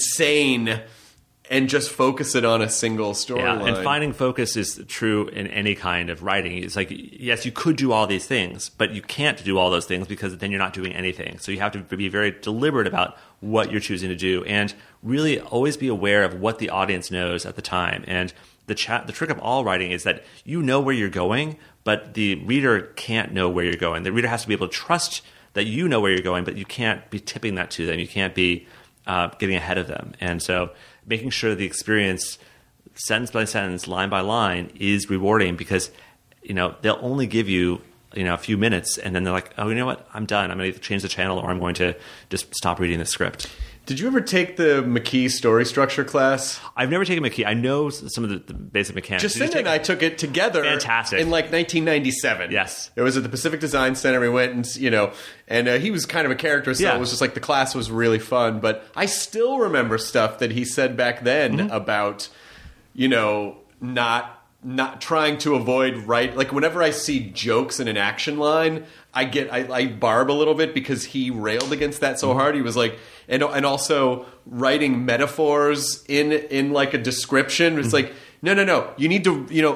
insane and just focus it on a single Yeah, storyline? and finding focus is true in any kind of writing. It's like, yes, you could do all these things, but you can't do all those things because then you're not doing anything. So you have to be very deliberate about what you're choosing to do and really always be aware of what the audience knows at the time. And the chat, the trick of all writing is that you know where you're going, but the reader can't know where you're going. The reader has to be able to trust that you know where you're going, but you can't be tipping that to them. You can't be uh, getting ahead of them. And so making sure the experience, sentence by sentence, line by line, is rewarding because, you know, they'll only give you, you know, a few minutes and then they're like, oh, you know what? I'm done. I'm going to either change the channel or I'm going to just stop reading the script. Did you ever take the McKee story structure class? I've never taken McKee. I know some of the, the basic mechanics. Did you Jacinda take- and I took it together. Fantastic. In like nineteen ninety-seven. Yes. It was at the Pacific Design Center. We went and, you know, and uh, he was kind of a character, so Yeah. it was just like the class was really fun. But I still remember stuff that he said back then Mm-hmm. about, you know, not not trying to avoid right. Like whenever I see jokes in an action line, I get I, I barb a little bit because he railed against that so Mm-hmm. hard. He was like, and and also writing metaphors in in like a description. It's Mm-hmm. like, no, no, no. You need to, you know,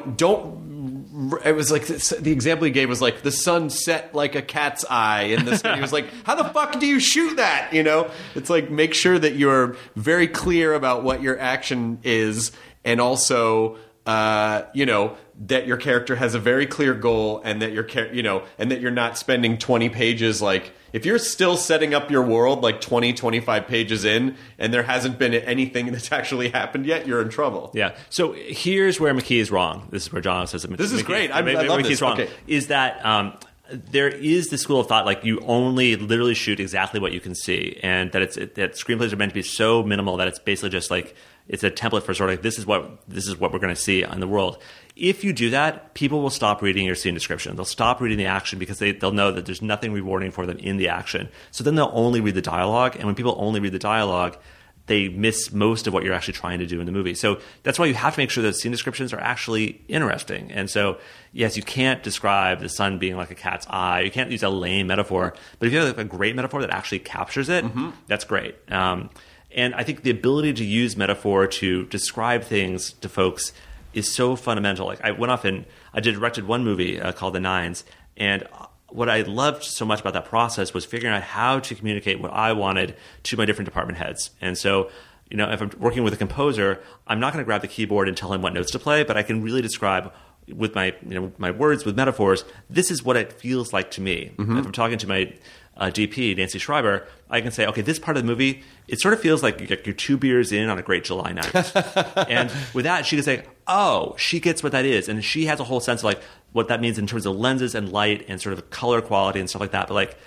don't. It was like the example he gave was like the sun set like a cat's eye in this. He was like, how the fuck do you shoot that? You know, it's like make sure that you're very clear about what your action is, and also. Uh, you know, that your character has a very clear goal and that your char- you know, and that you're not spending twenty pages like if you're still setting up your world like twenty, twenty-five pages in and there hasn't been anything that's actually happened yet, you're in trouble. Yeah. So here's where McKee is wrong. This is where John says that This is McKee- great. I- I where love McKee's this. wrong Okay. is that um, there is the school of thought like you only literally shoot exactly what you can see, and that it's that screenplays are meant to be so minimal that it's basically just like it's a template for sort of like this is what this is what we're going to see in the world. If you do that, people will stop reading your scene description. They'll stop reading the action because they, they'll know that there's nothing rewarding for them in the action. So then they'll only read the dialogue, and when people only read the dialogue, they miss most of what you're actually trying to do in the movie. So that's why you have to make sure that scene descriptions are actually interesting. And so, yes, you can't describe the sun being like a cat's eye. You can't use a lame metaphor. But if you have a great metaphor that actually captures it, mm-hmm. that's great. Um, and I think the ability to use metaphor to describe things to folks is so fundamental. Like I went off and I did directed one movie uh, called The Nines, and what I loved so much about that process was figuring out how to communicate what I wanted to my different department heads. And so, you know, if I'm working with a composer, I'm not going to grab the keyboard and tell him what notes to play, but I can really describe with my, you know, my words, with metaphors, this is what it feels like to me. Mm-hmm. If I'm talking to my uh, D P, Nancy Schreiber, I can say, okay, this part of the movie, it sort of feels like you're two beers in on a great July night. And with that, she can say, oh, she gets what that is. And she has a whole sense of like what that means in terms of lenses and light and sort of color quality and stuff like that. But like,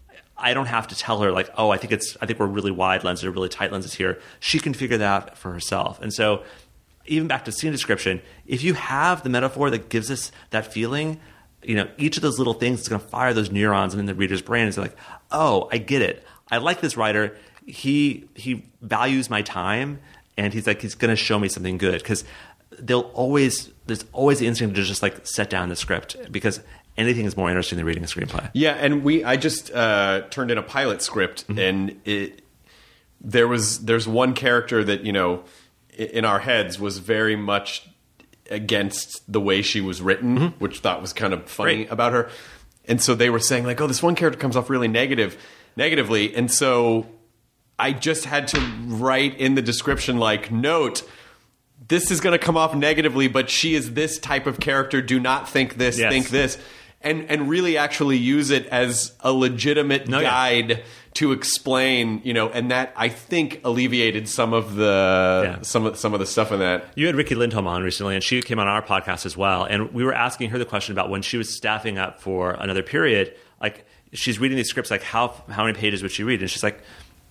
I don't have to tell her like, oh, I think it's, I think we're really wide lenses or really tight lenses here. She can figure that out for herself. And so even back to scene description, if you have the metaphor that gives us that feeling, you know, each of those little things is going to fire those neurons in the reader's brain. It's like, oh, I get it. I like this writer. He he values my time, and he's like he's going to show me something good, because they'll always there's always the instinct to just like set down the script, because anything is more interesting than reading a screenplay. Yeah, and we I just uh, turned in a pilot script, mm-hmm. and it there was there's one character that, you know, in our heads was very much against the way she was written, mm-hmm. which I thought was kind of funny Great. about her. And so they were saying like, oh, this one character comes off really negative, negatively. And so I just had to write in the description, like, note, this is going to come off negatively, but she is this type of character. Do not think this, yes. think this. And and really actually use it as a legitimate no, guide yeah. to explain, you know, and that I think alleviated some of the yeah. some of some of the stuff in that. You had Ricky Lindholm on recently, and she came on our podcast as well, and we were asking her the question about when she was staffing up for another period, like she's reading these scripts, like how how many pages would she read? And she's like,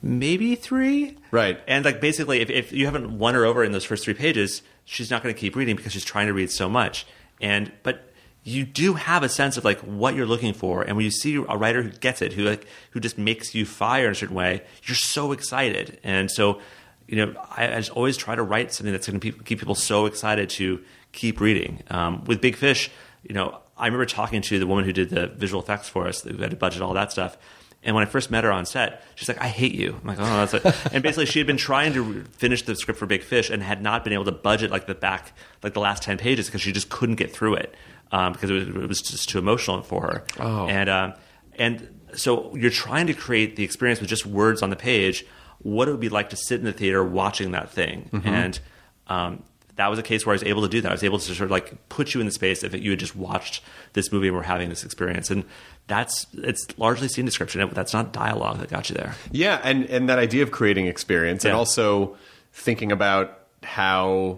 maybe three. Right. And like basically, if, if you haven't won her over in those first three pages, she's not going to keep reading because she's trying to read so much. And but you do have a sense of like what you're looking for, and when you see a writer who gets it, who like who just makes you fire in a certain way, you're so excited. And so, you know, I, I just always try to write something that's going to keep people so excited to keep reading. Um, with Big Fish, you know, I remember talking to the woman who did the visual effects for us, who had to budget all that stuff. And when I first met her on set, she's like, I hate you. I'm like, oh, that's like, and basically she had been trying to finish the script for Big Fish and had not been able to budget like the back, like the last ten pages because she just couldn't get through it um, because it was, it was just too emotional for her. Oh. And, um, and so you're trying to create the experience with just words on the page, what it would be like to sit in the theater watching that thing. Mm-hmm. And um, that was a case where I was able to do that. I was able to sort of like put you in the space if you had just watched this movie and were having this experience. And that's it's largely scene description. That's not dialogue that got you there. Yeah, and, and that idea of creating experience yeah. and also thinking about how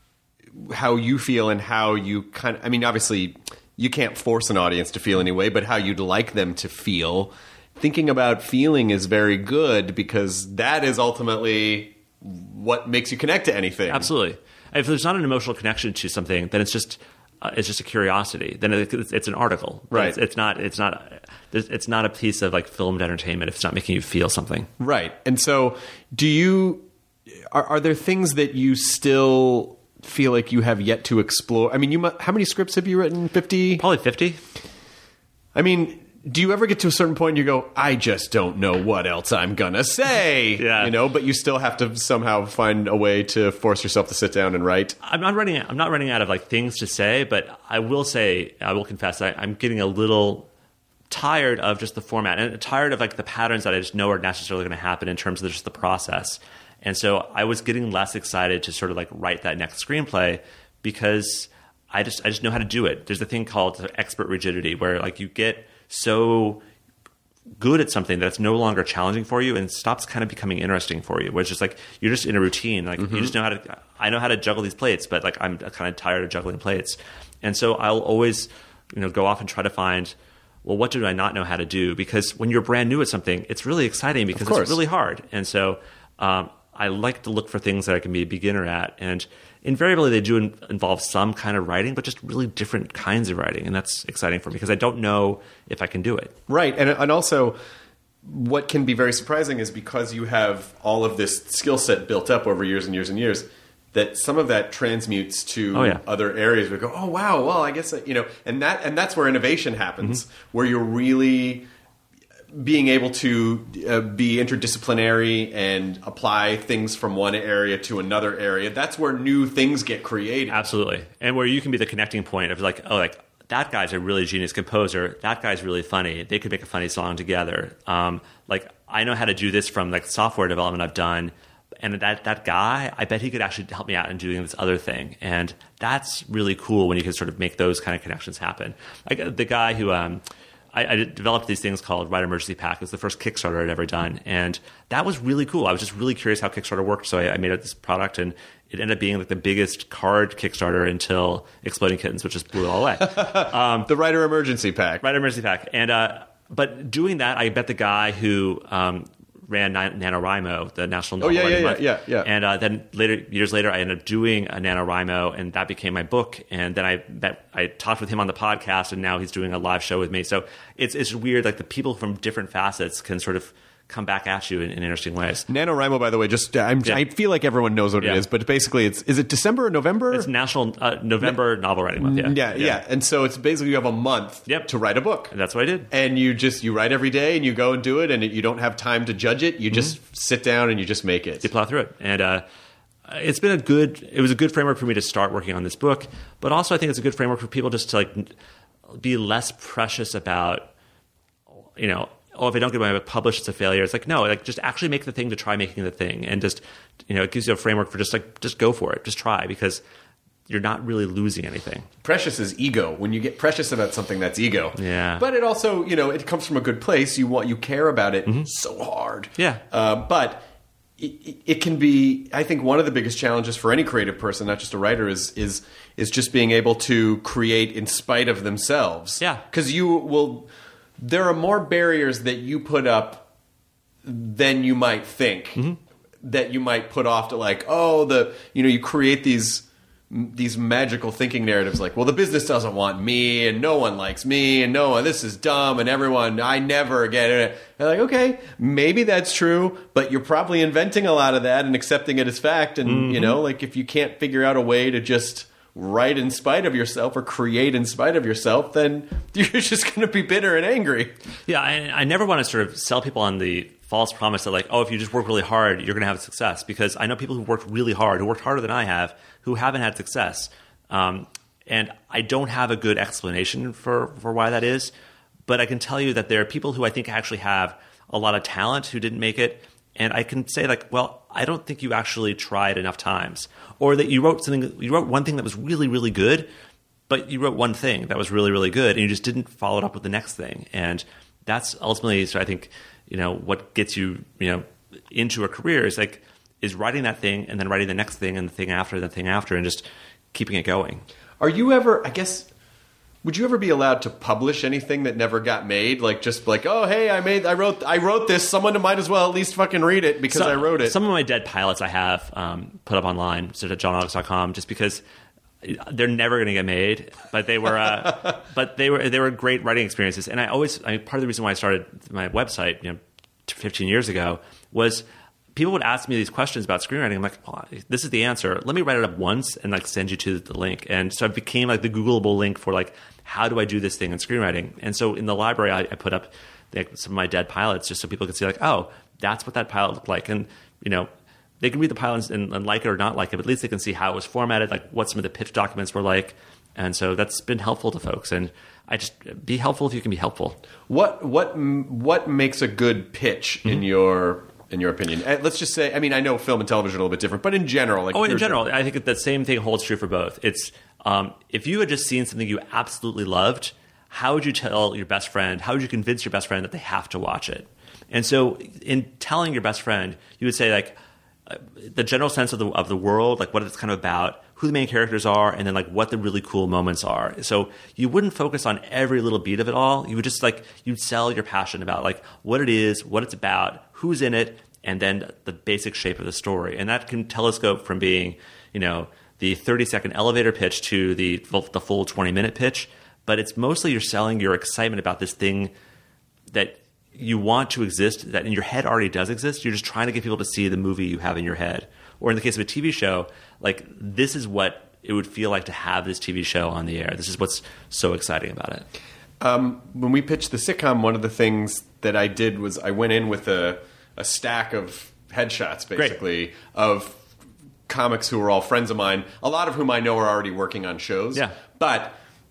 how you feel and how you kind of, I mean, obviously you can't force an audience to feel anyway, but how you'd like them to feel. Thinking about feeling is very good because that is ultimately what makes you connect to anything. Absolutely. If there's not an emotional connection to something, then it's just uh, it's just a curiosity. Then it, it's, it's an article, right? It's, it's not it's not it's not a piece of like filmed entertainment if it's not making you feel something, right? And so, do you are, are there things that you still feel like you have yet to explore? I mean, you how many scripts have you written? fifty? Probably fifty. I mean, do you ever get to a certain point and you go, I just don't know what else I'm gonna say? Yeah. You know, but you still have to somehow find a way to force yourself to sit down and write. I'm not running. I'm not running out of like things to say, but I will say, I will confess, I, I'm getting a little tired of just the format and tired of like the patterns that I just know are necessarily going to happen in terms of just the process. And so I was getting less excited to sort of like write that next screenplay because I just I just know how to do it. There's a thing called expert rigidity where like you get so good at something that's no longer challenging for you and stops kind of becoming interesting for you, where it's just like you're just in a routine. Like mm-hmm. you just know how to I know how to juggle these plates, but like I'm kind of tired of juggling plates. And so I'll always, you know, go off and try to find, well, what do I not know how to do? Because when you're brand new at something, it's really exciting because it's really hard. And so um, I like to look for things that I can be a beginner at. And invariably, they do in- involve some kind of writing, but just really different kinds of writing. And that's exciting for me because I don't know if I can do it. Right. And, and also, what can be very surprising is because you have all of this skill set built up over years and years and years, that some of that transmutes to oh, yeah. other areas. We go, oh, wow, well, I guess, you know, and that and that's where innovation happens, mm-hmm. where you're really being able to uh, be interdisciplinary and apply things from one area to another area. That's where new things get created. Absolutely. And where you can be the connecting point of like, oh, like that guy's a really genius composer. That guy's really funny. They could make a funny song together. Um, like I know how to do this from like software development I've done. And that, that guy, I bet he could actually help me out in doing this other thing. And that's really cool when you can sort of make those kind of connections happen. Like the guy who... Um, I, I developed these things called Writer Emergency Pack. It was the first Kickstarter I'd ever done. And that was really cool. I was just really curious how Kickstarter worked. So I, I made up this product, and it ended up being like the biggest card Kickstarter until Exploding Kittens, which just blew it all away. Um, the Writer Emergency Pack. Writer Emergency Pack. And, uh, but doing that, I bet the guy who um, ran NaNoWriMo, the National Novel oh, yeah, Writing yeah, Month. yeah, yeah, yeah. And uh, then later, years later, I ended up doing a NaNoWriMo, and that became my book. And then I met, I talked with him on the podcast, and now he's doing a live show with me. So it's it's weird, like the people from different facets can sort of come back at you in, in interesting ways. NaNoWriMo, by the way, just I'm, yeah. I feel like everyone knows what yeah. it is, but basically, it's is it December or November? It's National uh, November Na- Novel Writing Month. Yeah. yeah, yeah, yeah. And so it's basically you have a month yep. to write a book. And that's what I did. And you just you write every day, and you go and do it, and you don't have time to judge it. You mm-hmm. just sit down and you just make it. You plow through it, and uh, it's been a good. It was a good framework for me to start working on this book, but also I think it's a good framework for people just to like be less precious about, you know. Oh, if I don't get my book published, it's a failure. It's like, no, like just actually make the thing to try making the thing. And just, you know, it gives you a framework for just like, just go for it. Just try, because you're not really losing anything. Precious is ego. When you get precious about something, that's ego. Yeah. But it also, you know, it comes from a good place. You want, you care about it mm-hmm. so hard. Yeah. Uh, but it, it can be, I think one of the biggest challenges for any creative person, not just a writer, is, is, is just being able to create in spite of themselves. Yeah. Because you will... There are more barriers that you put up than you might think. Mm-hmm. That you might put off to like, oh, the you know, you create these these magical thinking narratives like, well, the business doesn't want me, and no one likes me, and no one, this is dumb, and everyone, I never get it. And like, okay, maybe that's true, but you're probably inventing a lot of that and accepting it as fact. And mm-hmm. you know, like if you can't figure out a way to just write in spite of yourself or create in spite of yourself, then you're just going to be bitter and angry. Yeah, I, I never want to sort of sell people on the false promise that like, oh, if you just work really hard, you're going to have success. Because I know people who worked really hard, who worked harder than I have, who haven't had success. Um, and I don't have a good explanation for, for why that is. But I can tell you that there are people who I think actually have a lot of talent who didn't make it. And I can say like, well, I don't think you actually tried enough times. Or that you wrote something, you wrote one thing that was really, really good, but you wrote one thing that was really, really good, and you just didn't follow it up with the next thing. And that's ultimately, so I think, you know, what gets you, you know, into a career is like, is writing that thing and then writing the next thing and the thing after the thing after and just keeping it going. Are you ever, I guess, would you ever be allowed to publish anything that never got made? Like just like, oh, hey, I made, I wrote, I wrote this. Someone might as well at least fucking read it because so, I wrote it. Some of my dead pilots I have um, put up online, so at john august dot com, just because they're never going to get made. But they were, uh, but they were, they were great writing experiences. And I always, I mean, part of the reason why I started my website, you know, fifteen years ago was people would ask me these questions about screenwriting. I'm like, oh, this is the answer. Let me write it up once and like send you to the link. And so it became like the Googleable link for like, how do I do this thing in screenwriting? And so in the library, I, I put up like, some of my dead pilots just so people could see like, oh, that's what that pilot looked like. And, you know, they can read the pilot and, and like it or not like it, but at least they can see how it was formatted, like what some of the pitch documents were like. And so that's been helpful to folks. And I just be helpful if you can be helpful. What what what makes a good pitch mm-hmm. in your in your opinion? Let's just say, I mean, I know film and television are a little bit different, but in general, like oh, in general, I think the same thing holds true for both. It's um, if you had just seen something you absolutely loved, how would you tell your best friend? How would you convince your best friend that they have to watch it? And so, in telling your best friend, you would say like uh, the general sense of the of the world, like what it's kind of about, who the main characters are, and then like what the really cool moments are. So you wouldn't focus on every little beat of it all. You would just like, you'd sell your passion about like what it is, what it's about, who's in it, and then the basic shape of the story. And that can telescope from being, you know, the thirty second elevator pitch to the the full twenty minute pitch. But it's mostly you're selling your excitement about this thing that you want to exist, that in your head already does exist. You're just trying to get people to see the movie you have in your head. Or in the case of a T V show, like this is what it would feel like to have this T V show on the air. This is what's so exciting about it. Um, when we pitched the sitcom, one of the things that I did was I went in with a, a stack of headshots, basically, Great. of comics who were all friends of mine, a lot of whom I know are already working on shows. Yeah. But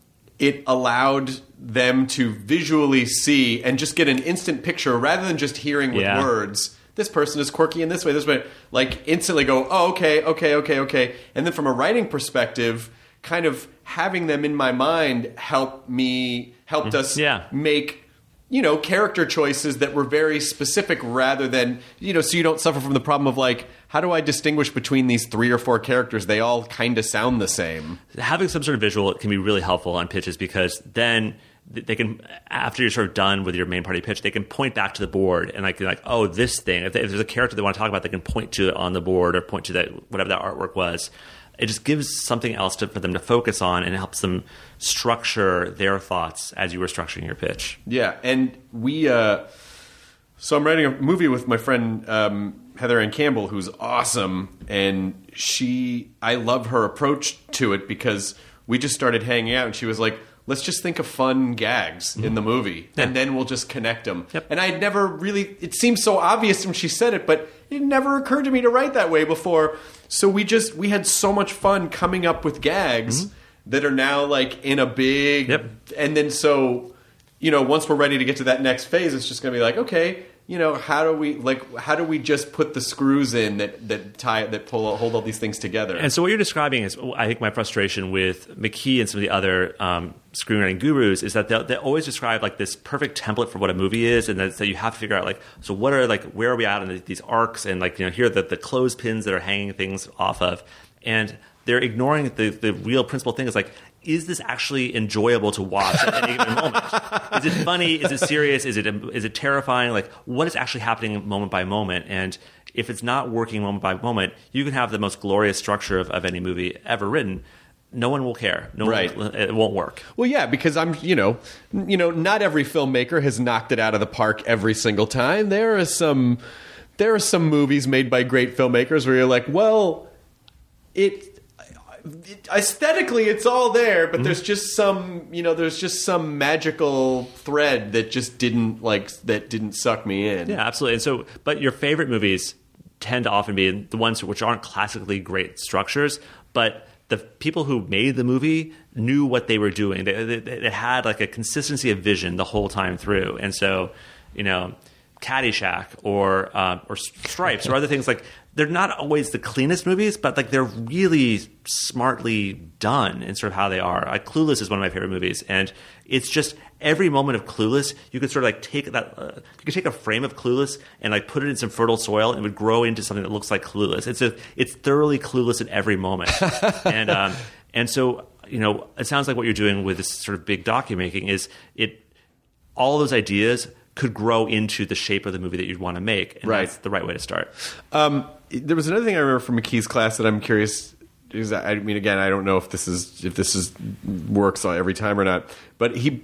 it allowed them to visually see and just get an instant picture rather than just hearing with yeah. words. This person is quirky in this way, this way. Like, instantly go, oh, okay, okay, okay, okay. And then from a writing perspective, kind of having them in my mind helped me, helped us yeah. make, you know, character choices that were very specific rather than, you know, so you don't suffer from the problem of like, how do I distinguish between these three or four characters? They all kind of sound the same. Having some sort of visual can be really helpful on pitches because then they can, after you're sort of done with your main party pitch, they can point back to the board and like, like oh, this thing. If, they, if there's a character they want to talk about, they can point to it on the board or point to that whatever that artwork was. It just gives something else to, for them to focus on and helps them structure their thoughts as you were structuring your pitch. Yeah, and we. Uh, so I'm writing a movie with my friend um, Heather Ann Campbell, who's awesome, and she. I love her approach to it because we just started hanging out, and she was like, let's just think of fun gags mm-hmm. in the movie, yeah. and then we'll just connect them. Yep. And I had never really, it seemed so obvious when she said it, but it never occurred to me to write that way before. So we just, we had so much fun coming up with gags mm-hmm. that are now like in a big, yep. and then so, you know, once we're ready to get to that next phase, it's just going to be like, okay, you know, how do we like? How do we just put the screws in that that tie that pull hold all these things together? And so what you're describing is, I think, my frustration with McKee and some of the other um, screenwriting gurus is that they they always describe like this perfect template for what a movie is, and that so you have to figure out like, so what are like where are we at in the, these arcs, and like you know here are the the clothespins that are hanging things off of, and they're ignoring the the real principal thing is like is this actually enjoyable to watch at any given moment? Is it funny? Is it serious? Is it is it terrifying? Like, what is actually happening moment by moment? And if it's not working moment by moment, you can have the most glorious structure of, of any movie ever written. No one will care. No Right. one, it won't work. Well, yeah, because I'm, you know, you know, not every filmmaker has knocked it out of the park every single time. There are some, there are some movies made by great filmmakers where you're like, well, it. It, aesthetically it's all there, but mm-hmm. there's just some, you know, there's just some magical thread that just didn't like that didn't suck me in. Yeah, absolutely. And so, but your favorite movies tend to often be the ones which aren't classically great structures, but the people who made the movie knew what they were doing. They, they, they had like a consistency of vision the whole time through. And so, you know, Caddyshack or uh, or Stripes or other things, like they're not always the cleanest movies, but like they're really smartly done in sort of how they are. Like Clueless is one of my favorite movies, and it's just every moment of Clueless, you could sort of like take that, uh, you could take a frame of Clueless and like put it in some fertile soil, and it would grow into something that looks like Clueless. It's a, it's thoroughly Clueless at every moment, and um, and so you know, it sounds like what you're doing with this sort of big docu-making is it, all those ideas could grow into the shape of the movie that you'd want to make. And right. That's the right way to start. Um, there was another thing I remember from McKee's class that I'm curious. Is I mean, again, I don't know if this is if this is works every time or not. But he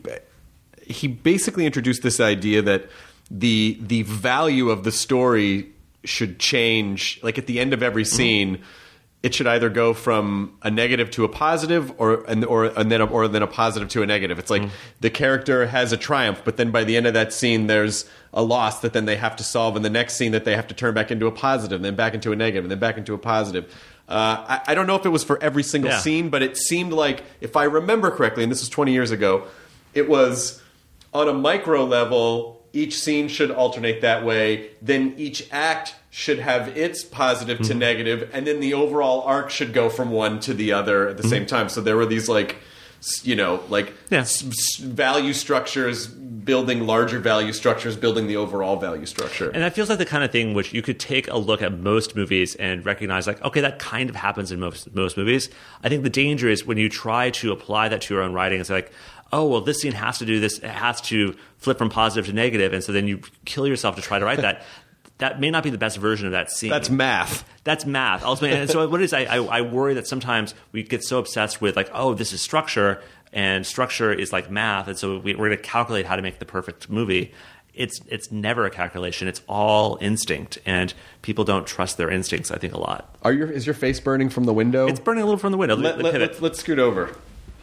he basically introduced this idea that the the value of the story should change. Like at the end of every scene, mm-hmm. it should either go from a negative to a positive, or and or and then a, or then a positive to a negative. It's like mm. the character has a triumph, but then by the end of that scene, there's a loss that then they have to solve in the next scene that they have to turn back into a positive, and then back into a negative, and then back into a positive. Uh, I, I don't know if it was for every single yeah. scene, but it seemed like, if I remember correctly, and this was twenty years ago, it was on a micro level, each scene should alternate that way, then each act should have its positive mm-hmm. to negative, and then the overall arc should go from one to the other at the mm-hmm. same time. So there were these like, you know, like yeah. s- s- value structures building larger value structures, building the overall value structure. And that feels like the kind of thing which you could take a look at most movies and recognize like, okay, that kind of happens in most most movies. I think the danger is when you try to apply that to your own writing, it's like, oh, well, this scene has to do this, it has to flip from positive to negative, and so then you kill yourself to try to write that. That may not be the best version of that scene. That's math. That's math. Ultimately. And so what it is, I, I, I worry that sometimes we get so obsessed with like, oh, this is structure, and structure is like math, and so we, we're going to calculate how to make the perfect movie. It's it's never a calculation. It's all instinct, and people don't trust their instincts, I think, a lot. Are your Is your face burning from the window? It's burning a little from the window. Let, let, let, pivot. let's, let's scoot over.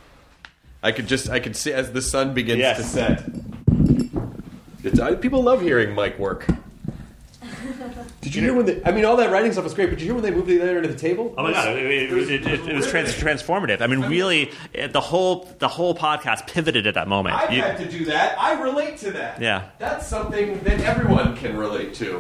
I could just I could see as the sun begins yes. to set. It's, I, people love hearing Mike work. Did you hear when they, I mean, all that writing stuff was great, but did you hear when they moved the other end of the table? Oh my god, it, it, it, it, it was trans- transformative. I mean, really, it, the whole the whole podcast pivoted at that moment. I've You- had to do that. I relate to that. Yeah. That's something that everyone can relate to.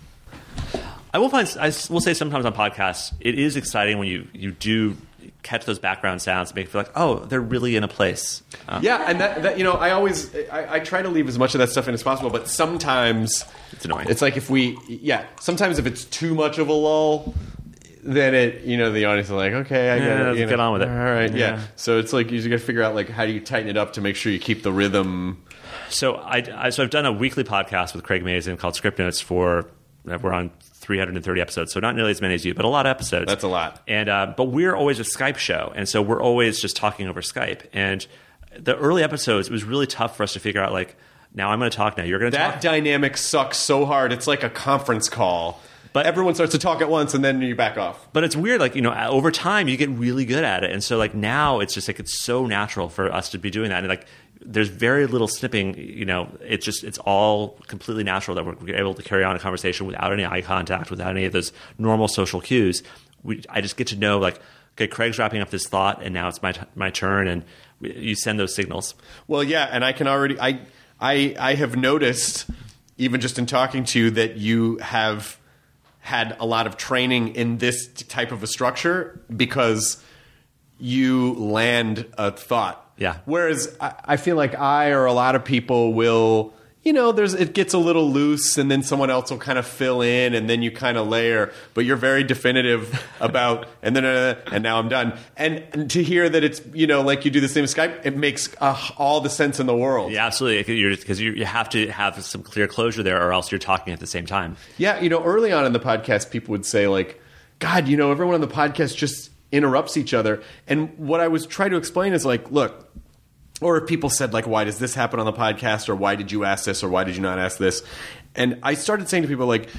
I will find. I will say sometimes on podcasts, it is exciting when you you do catch those background sounds and make you feel like, oh, they're really in a place. Uh, Yeah, and that, that you know, I always I, I try to leave as much of that stuff in as possible, but sometimes It's annoying. It's like if we yeah, sometimes if it's too much of a lull, then it you know the audience is like, okay, I Yeah, get it. You get know, on with it. All right, yeah. Yeah. So it's like you got to figure out like how do you tighten it up to make sure you keep the rhythm. So I, I so I've done a weekly podcast with Craig Mazin called Script Notes for we're on three hundred thirty episodes, so not nearly as many as you, but a lot of episodes. That's a lot. And uh, but we're always a Skype show, and so we're always just talking over Skype. And the early episodes, it was really tough for us to figure out like, now I'm going to talk, now you're going to That talk. dynamic sucks so hard. It's like a conference call. But everyone starts to talk at once, and then you back off. But it's weird, like, you know, over time you get really good at it. And so like now it's just like it's so natural for us to be doing that. And like there's very little snipping, you know, it's just it's all completely natural that we're able to carry on a conversation without any eye contact, without any of those normal social cues. We I just get to know like, okay, Craig's wrapping up this thought and now it's my t- my turn, and we, you send those signals. Well, yeah, and I can already I I I have noticed even just in talking to you that you have had a lot of training in this type of a structure because you land a thought. Yeah. Whereas I, I feel like I or a lot of people will, you know, there's it gets a little loose, and then someone else will kind of fill in, and then you kind of layer. But you're very definitive about, and then uh, and now I'm done. And, and to hear that it's, you know, like you do the same with Skype, it makes uh, all the sense in the world. Yeah, absolutely. Because you, you have to have some clear closure there, or else you're talking at the same time. Yeah, you know, early on in the podcast, people would say like, "God, you know, everyone on the podcast just interrupts each other." And what I was trying to explain is like, look. Or if people said, like, why does this happen on the podcast? Or why did you ask this? Or why did you not ask this? And I started saying to people, like,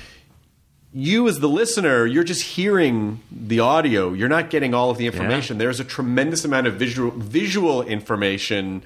you as the listener, you're just hearing the audio. You're not getting all of the information. Yeah. There's a tremendous amount of visual visual information.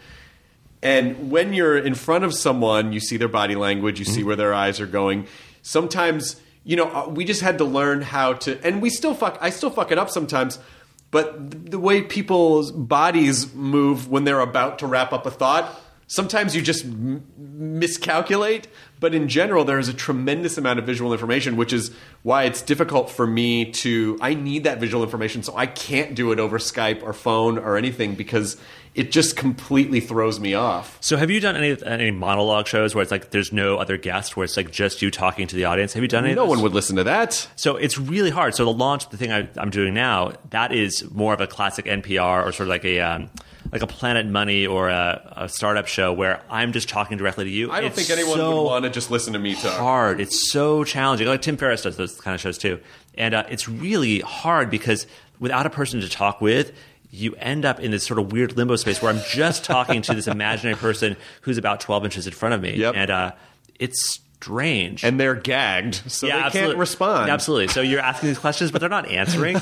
And when you're in front of someone, you see their body language. You mm-hmm. see where their eyes are going. Sometimes, you know, we just had to learn how to – and we still fuck – I still fuck it up sometimes – but the way people's bodies move when they're about to wrap up a thought, sometimes you just m- miscalculate. But in general, there is a tremendous amount of visual information, which is why it's difficult for me to – I need that visual information, so I can't do it over Skype or phone or anything because it just completely throws me off. So have you done any any monologue shows where it's like there's no other guest, where it's like just you talking to the audience? Have you done any No of those? one would listen to that. So it's really hard. So the launch, the thing I, I'm doing now, that is more of a classic N P R or sort of like a um, like a Planet Money or a, a startup show where I'm just talking directly to you. I don't it's think anyone so would want to just listen to me talk. Hard. It's so challenging. Like Tim Ferriss does those kind of shows too, and uh, it's really hard because without a person to talk with, you end up in this sort of weird limbo space where I'm just talking to this imaginary person who's about twelve inches in front of me. Yep. And uh, it's strange. And they're gagged, so yeah, they absolutely. can't respond. Absolutely. So you're asking these questions, but they're not answering.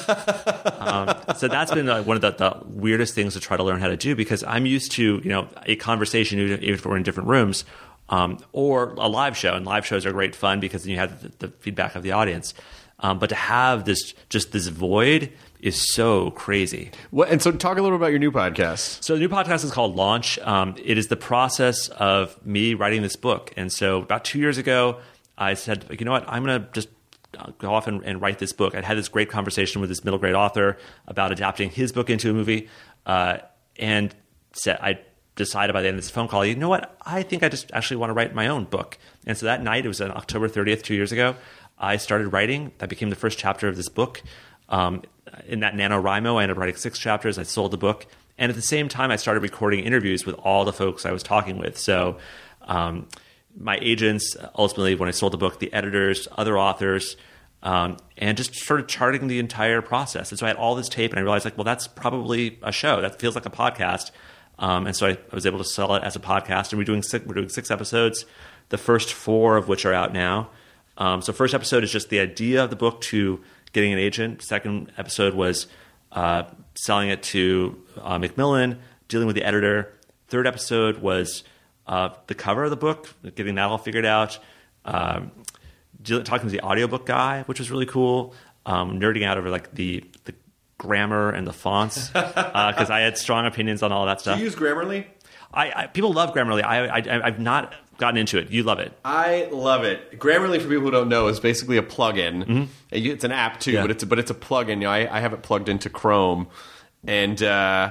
um, so that's been uh, one of the, the weirdest things to try to learn how to do, because I'm used to, you know, a conversation, even if we're in different rooms, um, or a live show. And live shows are great fun because then you have the, the feedback of the audience. Um, but to have this just this void is so crazy. What, and so talk a little about your new podcast. So the new podcast is called Launch. Um, it is the process of me writing this book. And so about two years ago, I said, you know what, I'm going to just go off and, and write this book. I'd had this great conversation with this middle grade author about adapting his book into a movie. Uh, and said, I decided by the end of this phone call, you know what, I think I just actually want to write my own book. And so that night, it was on October thirtieth, two years ago, I started writing. That became the first chapter of this book. Um, in that NaNoWriMo, I ended up writing six chapters. I sold the book. And at the same time, I started recording interviews with all the folks I was talking with. So um, my agents, ultimately, when I sold the book, the editors, other authors, um, and just started charting the entire process. And so I had all this tape, and I realized, like, well, that's probably a show. That feels like a podcast. Um, and so I, I was able to sell it as a podcast. And we're doing six, we're doing six episodes, the first four of which are out now. Um, so first episode is just the idea of the book to getting an agent. Second episode was uh, selling it to uh, Macmillan, dealing with the editor. Third episode was uh, the cover of the book, getting that all figured out. Um, dealing, talking to the audiobook guy, which was really cool. Um, nerding out over like the, the grammar and the fonts because uh, I had strong opinions on all that stuff. Do you use Grammarly? I, I people love Grammarly. I, I I've not gotten into it. You love it. I love it. Grammarly, for people who don't know, is basically a plugin. Mm-hmm. It's an app too, yeah. but it's but it's a plugin. You know, I, I have it plugged into Chrome, and uh,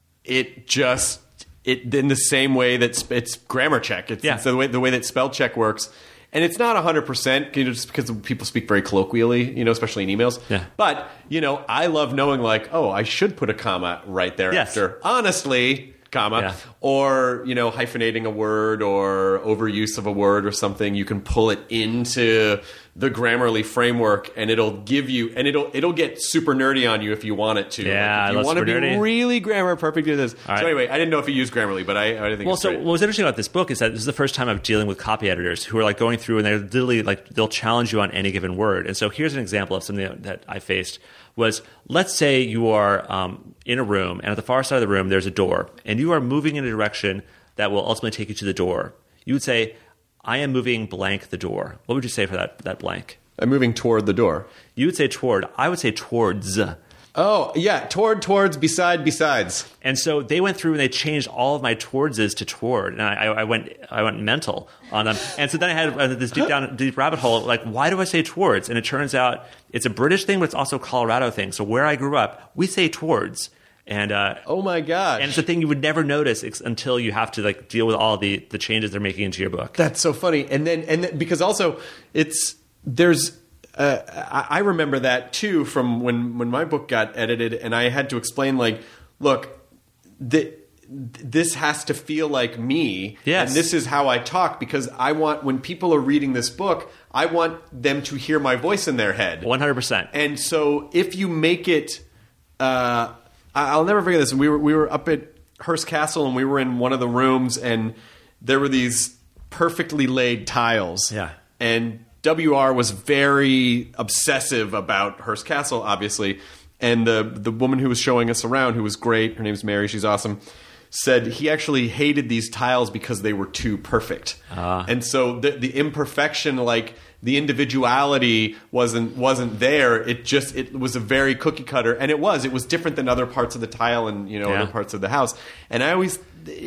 it just it in the same way that sp- it's grammar check. It's, yeah. it's the way the way that spell check works. And it's not one hundred percent, you know, just because people speak very colloquially, you know, especially in emails. Yeah. But, you know, I love knowing, like, oh, I should put a comma right there yes. after honestly, comma, yeah. or, you know, hyphenating a word or overuse of a word or something. You can pull it into the Grammarly framework, and it'll give you, and it'll it'll get super nerdy on you if you want it to. Yeah, like, I if you love want to be super nerdy. really grammar perfect, do this. All right. So anyway, I didn't know if you used Grammarly, but I, I think well, it's so great. what was interesting about this book is that this is the first time I'm dealing with copy editors who are like going through and they're literally like they'll challenge you on any given word. And so here's an example of something that, that I faced was, let's say you are um, in a room, and at the far side of the room there's a door, and you are moving in a direction that will ultimately take you to the door. You would say, I am moving blank the door. What would you say for that that blank? I'm moving toward the door. You would say toward. I would say towards. Oh, yeah. Toward, towards, beside, besides. And so they went through and they changed all of my towardses to toward. And I, I went I went mental on them. And so then I had this deep down deep rabbit hole, like, why do I say towards? And it turns out it's a British thing, but it's also a Colorado thing. So where I grew up, we say towards. And uh, oh my gosh. and it's a thing you would never notice ex- until you have to like deal with all the the changes they're making into your book. That's so funny. And then and then, because also it's there's uh, I I remember that too from when when my book got edited, and I had to explain like, look, the, this has to feel like me, yes. and this is how I talk, because I want, when people are reading this book, I want them to hear my voice in their head. one hundred percent. And so if you make it, uh, I'll never forget this. We were we were up at Hearst Castle, and we were in one of the rooms, and there were these perfectly laid tiles. Yeah. And W R was very obsessive about Hearst Castle, obviously. And the the woman who was showing us around, who was great, her name's Mary, she's awesome, said he actually hated these tiles because they were too perfect. Uh. And so the, the imperfection, like the individuality wasn't wasn't there. It just it was a very cookie cutter, and it was it was different than other parts of the tile and you know yeah. other parts of the house. And I always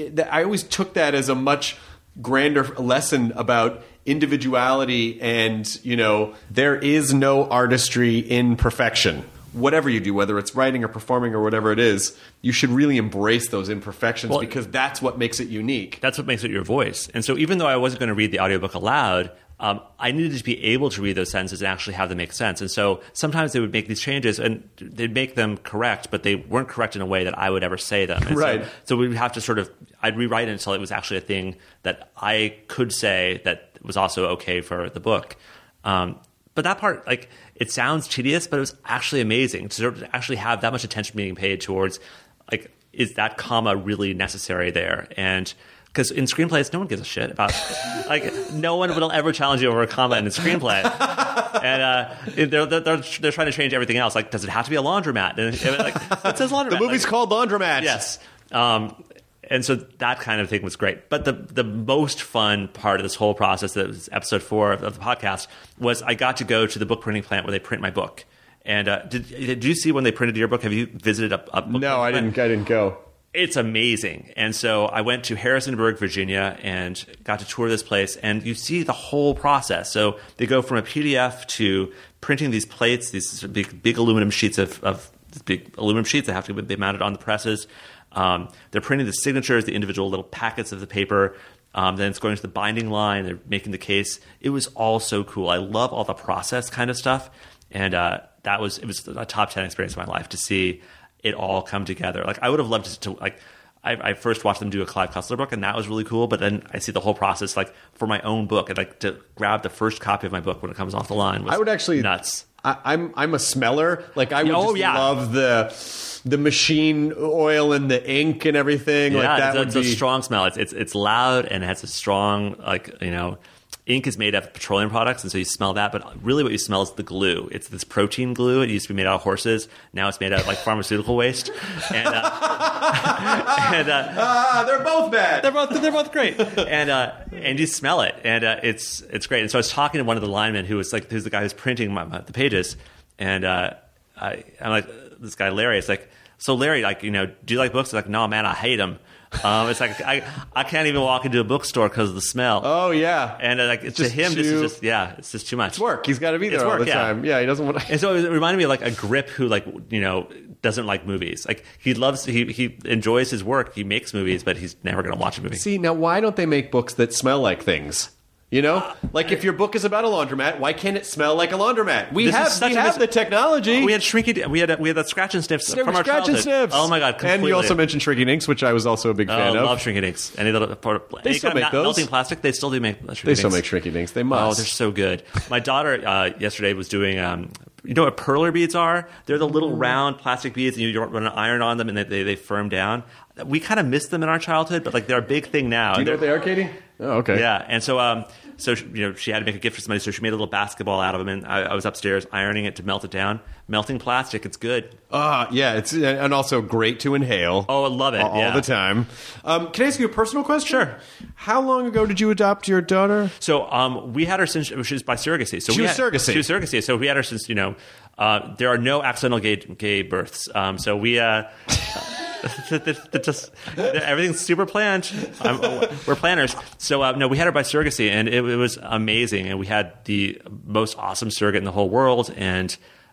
I always took that as a much grander lesson about individuality, and you know there is no artistry in perfection. Whatever you do, whether it's writing or performing or whatever it is, you should really embrace those imperfections, well, because that's what makes it unique. That's what makes it your voice. And so even though I wasn't going to read the audiobook aloud, um, I needed to be able to read those sentences and actually have them make sense. And so sometimes they would make these changes and they'd make them correct, but they weren't correct in a way that I would ever say them. And right. So, so we would have to sort of, I'd rewrite it until it was actually a thing that I could say that was also okay for the book. Um, But that part, like, it sounds tedious, but it was actually amazing to sort of actually have that much attention being paid towards, like, is that comma really necessary there? And because in screenplays, no one gives a shit about, like, no one will ever challenge you over a comma in a screenplay. And uh, they're, they're, they're, they're trying to change everything else. Like, does it have to be a laundromat? And it, like, it says laundromat. The movie's like, called Laundromat. Yes. Um, And so that kind of thing was great. But the the most fun part of this whole process, that was episode four of, of the podcast, was I got to go to the book printing plant where they print my book. And uh, did did you see when they printed your book? Have you visited a, a book? No, I didn't. I didn't go. It's amazing. And so I went to Harrisonburg, Virginia, and got to tour this place. And you see the whole process. So they go from a P D F to printing these plates, these big big aluminum sheets of, of big aluminum sheets that have to be mounted on the presses. Um, they're printing the signatures, the individual little packets of the paper. Um, then it's going to the binding line. They're making the case. It was all so cool. I love all the process kind of stuff. And uh, that was it was a top ten experience of my life to see it all come together. Like I would have loved to, like, I, I first watched them do a Clive Cussler book, and that was really cool. But then I see the whole process, like for my own book, and like to grab the first copy of my book when it comes off the line was I would actually nuts. I, I'm I'm a smeller. Like I would Oh, just yeah. love the the machine oil and the ink and everything. Yeah, like that it's, would it's be a strong smell. It's, it's it's loud and it has a strong, like, you know, ink is made out of petroleum products, and so you smell that. But really, what you smell is the glue. It's this protein glue. It used to be made out of horses. Now it's made out of like pharmaceutical waste. And, uh, and uh, ah, they're both bad. they're both they're both great. And uh, and you smell it, and uh, it's it's great. And so I was talking to one of the linemen who was like, who's the guy who's printing my, my, the pages, and uh, I, I'm like, this guy Larry. It's like, so Larry, like, you know, do you like books? It's like, no, man, I hate them. Um, it's like I I can't even walk into a bookstore because of the smell. Oh yeah, and uh, like It's to just him, this is too- just yeah, it's just too much. it's work. He's got to be there It's all work, the yeah. time. Yeah, he doesn't want. And so it reminded me of like a Grip who, like, you know, doesn't like movies. Like he loves he he enjoys his work. He makes movies, but he's never going to watch a movie. See, now why don't they make books that smell like things? You know, like if your book is about a laundromat, why can't it smell like a laundromat? We This is have such we a have mis- the technology. We had Shrinky. We had a, we had that scratch and sniffs There from were our scratch and childhood. sniffs. Oh my god! Completely. And you also mentioned Shrinky Dinks, which I was also a big Oh, fan I of. love Shrinky Dinks. Any little part of, They any still kind of make not those. melting plastic. They still do make. Shrinky They still Dinks. make Shrinky Dinks. They Oh, must. they're so good. My daughter uh, yesterday was doing. Um, you know what perler beads are? They're the little round plastic beads, and you run an iron on them, and they they, they firm down. We kind of missed them in our childhood, but like they're a big thing now. Do you know what they are, Katie? Oh, okay. Yeah, and so um, so you know, she had to make a gift for somebody, so she made a little basketball out of them, and I, I was upstairs ironing it to melt it down. Melting plastic, it's good. Uh, yeah, it's and also great to inhale. Oh, I love it. all yeah. the time. Um, can I ask you a personal question? Sure. How long ago did you adopt your daughter? So um, we had her since she was by surrogacy. So She we was had, surrogacy. She was surrogacy. So we had her since, you know, uh, there are no accidental gay, gay births. Um, so we. Uh, just everything's super planned. I'm, we're planners. So uh, no, we had her by surrogacy, and it, it was amazing. And we had the most awesome surrogate in the whole world. And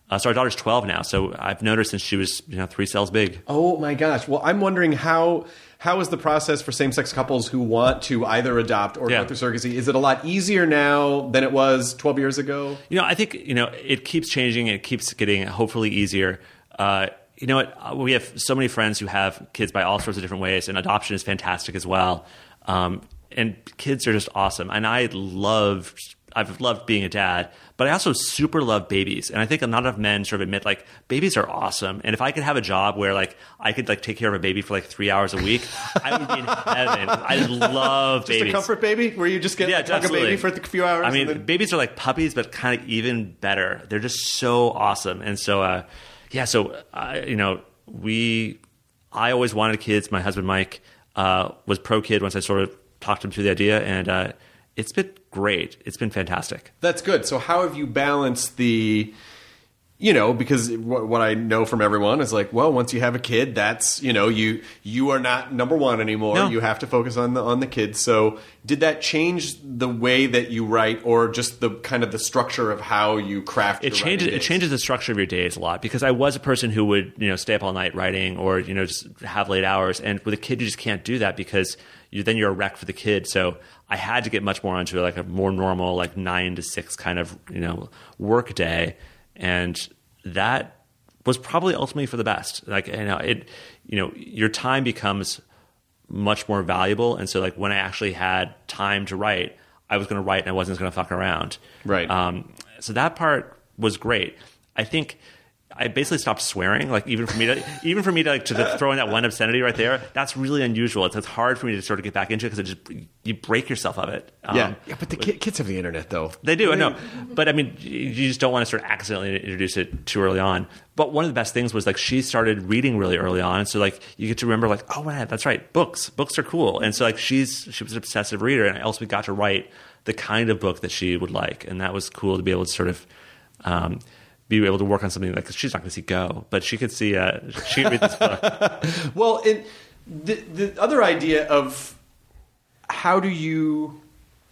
Uh, so our daughter's twelve now. So I've known her since she was, you know, three cells big. Oh my gosh. Well, I'm wondering how how is the process for same-sex couples who want to either adopt or Yeah. go through surrogacy? Is it a lot easier now than it was twelve years ago? You know, I think, you know, it keeps changing. It keeps getting hopefully easier. Uh, you know what? We have so many friends who have kids by all sorts of different ways, and adoption is fantastic as well. Um, and kids are just awesome. And I love, I've loved being a dad, but I also super love babies. And I think a lot of men sort of admit, like, babies are awesome. And if I could have a job where, like, I could, like, take care of a baby for, like, three hours a week, I would be in heaven. I just love Just babies. a comfort baby where you just get Yeah, like, hug a absolutely. baby for a few hours? I mean, and then- babies are like puppies, but kind of even better. They're just so awesome. And so, uh, yeah, so, uh, you know, we, I always wanted kids. My husband, Mike, uh, was pro kid once I sort of talked him through the idea. And uh, it's been great. It's been fantastic. That's good. So how have you balanced the, you know, because what, what I know from everyone is like, well, once you have a kid, that's, you know, you you are not number one anymore. No. You have to focus on the on the kids. So did that change the way that you write, or just the kind of the structure of how you craft? It your changes. writing It days? changes the structure of your days a lot, because I was a person who would, you know, stay up all night writing, or, you know, just have late hours. And with a kid, you just can't do that, because you then you're a wreck for the kid. So I had to get much more onto like a more normal, like nine to six kind of, you know, work day, and that was probably ultimately for the best. Like, you know, it, you know, your time becomes much more valuable. And so, like, when I actually had time to write, I was going to write and I wasn't going to fuck around. Right. Um, so that part was great. I think I basically stopped swearing. Like, even for me to, even for me to, like, to throw in that one obscenity right there, that's really unusual. It's, it's hard for me to sort of get back into it, because it just, you break yourself of it. Um, Yeah, yeah, but the ki- kids have the internet though. They do, I know. But I mean, you just don't want to sort of accidentally introduce it too early on. But one of the best things was, like, she started reading really early on. And so, like, you get to remember, like, oh, man, that's right. Books. Books are cool. And so, like, she's, she was an obsessive reader. And I also got to write the kind of book that she would like. And that was cool to be able to sort of, um, be able to work on something like, 'cause she's not going to see Go, but she could see, uh, she could read this book. Well, and the the other idea of how do you,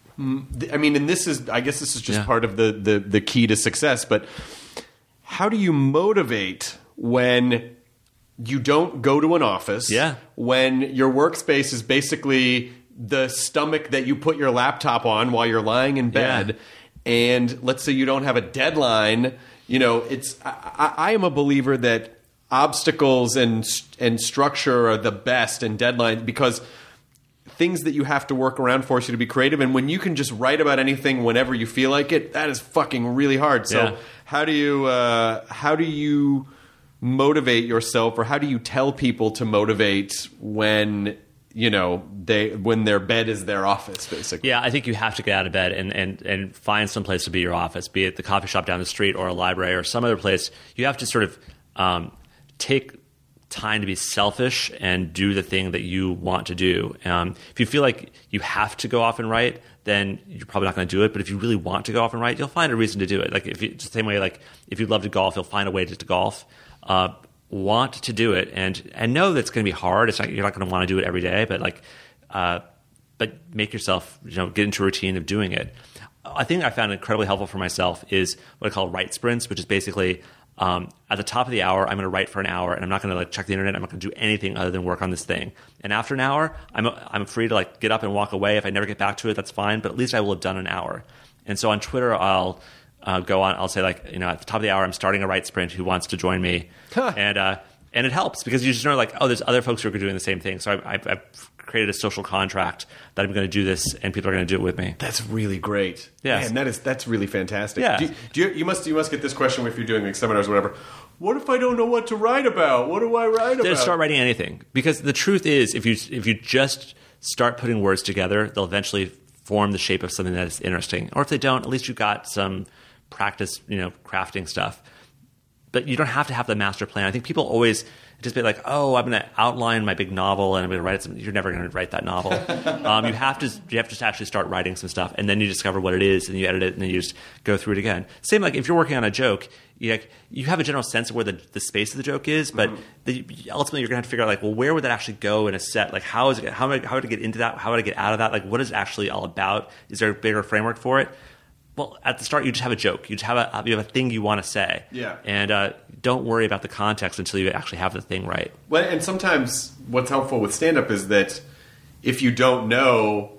I mean, and this is, I guess this is just Yeah. part of the, the the key to success, but how do you motivate when you don't go to an office? Yeah. When your workspace is basically the stomach that you put your laptop on while you're lying in bed, Yeah. and let's say you don't have a deadline. You know, it's I, I, I am a believer that obstacles and and structure are the best, and deadlines, because things that you have to work around force you to be creative. And when you can just write about anything whenever you feel like it, that is fucking really hard. So Yeah. how do you uh, how do you motivate yourself, or how do you tell people to motivate when, you know, they when their bed is their office, basically? Yeah, I think you have to get out of bed and, and, and find some place to be your office, be it the coffee shop down the street or a library or some other place. You have to sort of um, take time to be selfish and do the thing that you want to do. Um, if you feel like you have to go off and write, then you're probably not going to do it. But if you really want to go off and write, you'll find a reason to do it. Like, if you, it's the same way, like, if you love to golf, you'll find a way to, to golf. Uh, want to do it, and and know that it's going to be hard. It's not, you're not going to want to do it every day, but like, uh, but make yourself, you know, get into a routine of doing it. I think I found incredibly helpful for myself is what I call write sprints, which is basically um, at the top of the hour, I'm going to write for an hour, and I'm not going to like check the internet. I'm not going to do anything other than work on this thing. And after an hour, I'm I'm free to like get up and walk away. If I never get back to it, that's fine. But at least I will have done an hour. And so on Twitter, I'll uh, go on. I'll say, like, you know, at the top of the hour, I'm starting a write sprint. Who wants to join me? Huh. And uh, and it helps, because you just know, like, oh, there's other folks who are doing the same thing. So I, I, I've created a social contract that I'm going to do this, and people are going to do it with me. That's really great. Yes. Man, that is that's really fantastic. Yeah. Do, you- do you, you must you must get this question if you're doing like seminars or whatever. What if I don't know what to write about? What do I write Then about? start writing anything, because the truth is, if you if you just start putting words together, they'll eventually form the shape of something that is interesting. Or if they don't, at least you got some practice, you know, crafting stuff. But you don't have to have the master plan. I think people always just be like, "Oh, I'm going to outline my big novel and I'm going to write it." Some, you're never going to write that novel. um, you have to you have to just actually start writing some stuff, and then you discover what it is, and you edit it, and then you just go through it again. Same like if you're working on a joke, you, like, you have a general sense of where the, the space of the joke is, but Mm-hmm. the, ultimately you're going to have to figure out, like, well, where would that actually go in a set? Like, how is it? How would I, how would I get into that? How would I get out of that? Like, what is it actually all about? Is there a bigger framework for it? well, at the start, you just have a joke. You just have a you have a thing you want to say. Yeah. And uh, don't worry about the context until you actually have the thing right. Well, and sometimes what's helpful with stand-up is that if you don't know,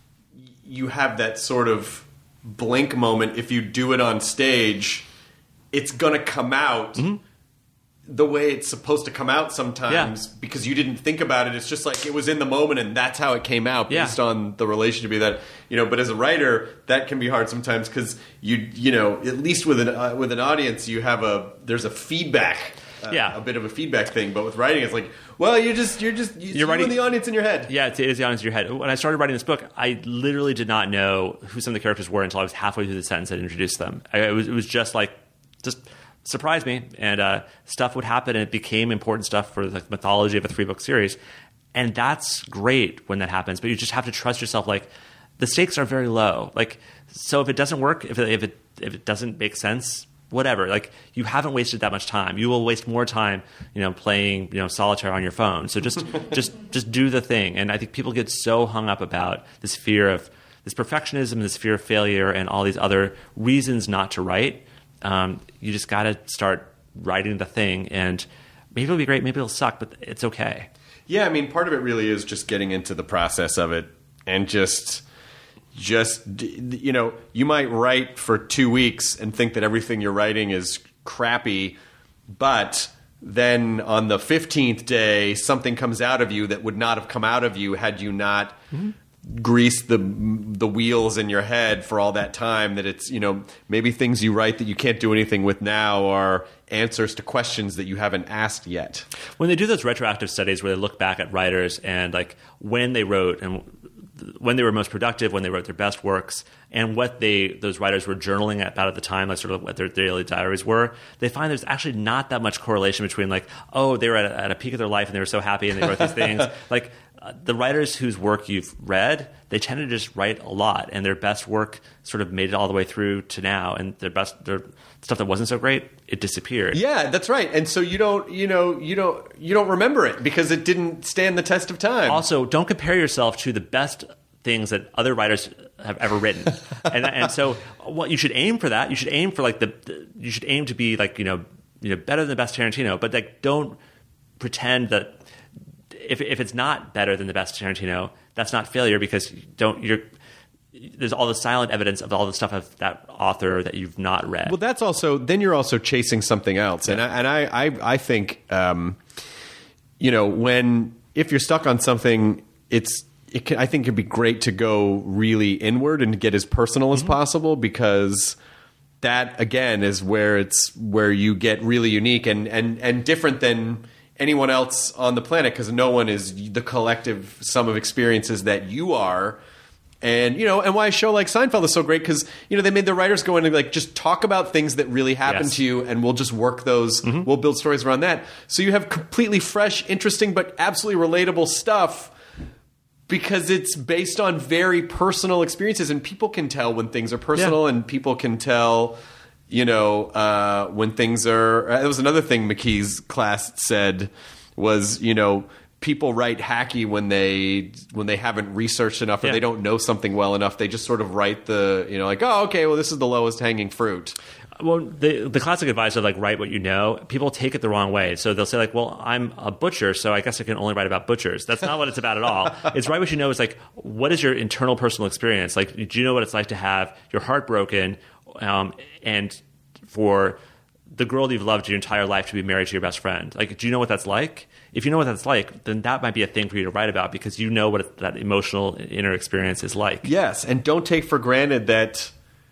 you have that sort of blink moment. If you do it on stage, it's going to come out mm-hmm. the way it's supposed to come out sometimes yeah. because you didn't think about it. It's just like it was in the moment and that's how it came out based yeah. on the relationship of that. You know, but as a writer, that can be hard sometimes because you you know, at least with an uh, with an audience, you have a there's a feedback. Uh, yeah. a bit of a feedback thing, but with writing, it's like, well, you're just you're just you're, you're writing the audience in your head. Yeah, it is the audience in your head. When I started writing this book, I literally did not know who some of the characters were until I was halfway through the sentence that introduced them. I, it was it was just like just surprised me, and uh, stuff would happen, and it became important stuff for the mythology of a three book series, and that's great when that happens. But you just have to trust yourself. Like the stakes are very low. Like so, if it doesn't work, if it, if it if it doesn't make sense. Whatever, like you haven't wasted that much time. You will waste more time, you know, playing, you know, solitaire on your phone. So just, just, just do the thing. And I think people get so hung up about this fear of this perfectionism, this fear of failure, and all these other reasons not to write. Um, you just got to start writing the thing, and maybe it'll be great, maybe it'll suck, but it's okay. Yeah, I mean, part of it really is just getting into the process of it, and just. Just, you know, you might write for two weeks and think that everything you're writing is crappy, but then on the fifteenth day, something comes out of you that would not have come out of you had you not mm-hmm. greased the the wheels in your head for all that time. That it's, you know, maybe things you write that you can't do anything with now are answers to questions that you haven't asked yet. When they do those retroactive studies where they look back at writers and like when they wrote and when they were most productive, when they wrote their best works, and what they those writers were journaling about at the time, like sort of what their daily diaries were, they find there's actually not that much correlation between like, oh, they were at a, at a peak of their life and they were so happy and they wrote these things. Like uh, the writers whose work you've read, they tend to just write a lot, and their best work sort of made it all the way through to now, and their best their stuff that wasn't so great, it disappeared. Yeah, that's right. And so you don't, you know, you don't, you don't remember it because it didn't stand the test of time. Also, don't compare yourself to the best things that other writers have ever written, and and so what you should aim for that. You should aim for like the, the you should aim to be like you know you know better than the best Tarantino, but like don't pretend that if if it's not better than the best Tarantino, that's not failure because you don't you're. There's all the silent evidence of all the stuff of that author that you've not read. Well, that's also then you're also chasing something else, yeah. and I, and I I, I think um, you know when if you're stuck on something, it's it can, I think it'd be great to go really inward and get as personal as mm-hmm. possible, because that again is where it's where you get really unique and and and different than anyone else on the planet, because no one is the collective sum of experiences that you are. And, you know, and why a show like Seinfeld is so great, because, you know, they made the writers go in and, like, just talk about things that really happened yes. to you, and we'll just work those, mm-hmm. we'll build stories around that. So you have completely fresh, interesting, but absolutely relatable stuff, because it's based on very personal experiences, and people can tell when things are personal, yeah. and people can tell, you know, uh, when things are... Uh, there was another thing McKee's class said was, you know... people write hacky when they when they haven't researched enough or yeah. they don't know something well enough. They just sort of write the, you know, like, oh, okay, well, this is the lowest hanging fruit. Well, the the classic advice of like write what you know, people take it the wrong way. So they'll say like, well, I'm a butcher, so I guess I can only write about butchers. That's not what it's about at all. It's write what you know is like, what is your internal personal experience? Like, do you know what it's like to have your heart broken um, and for the girl that you've loved your entire life to be married to your best friend? Like, do you know what that's like? If you know what that's like, then that might be a thing for you to write about, because you know what it, that emotional inner experience is like. Yes, and don't take for granted that,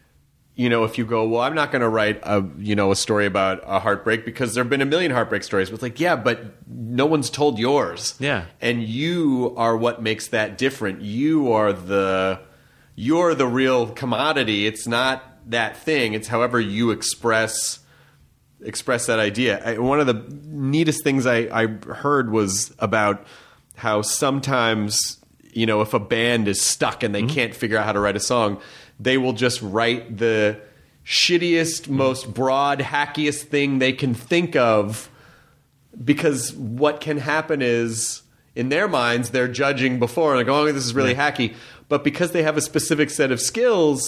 you know, if you go, well, I'm not going to write a, you know, a story about a heartbreak because there have been a million heartbreak stories. But it's like, yeah, but no one's told yours. Yeah. And you are what makes that different. You are the, you're the real commodity. It's not that thing. It's however you express express that idea. I, one of the neatest things I, I heard was about how sometimes, you know, if a band is stuck and they mm-hmm. can't figure out how to write a song, they will just write the shittiest, mm-hmm. most broad, hackiest thing they can think of, because what can happen is, in their minds, they're judging before, like, oh, this is really yeah. hacky. But because they have a specific set of skills,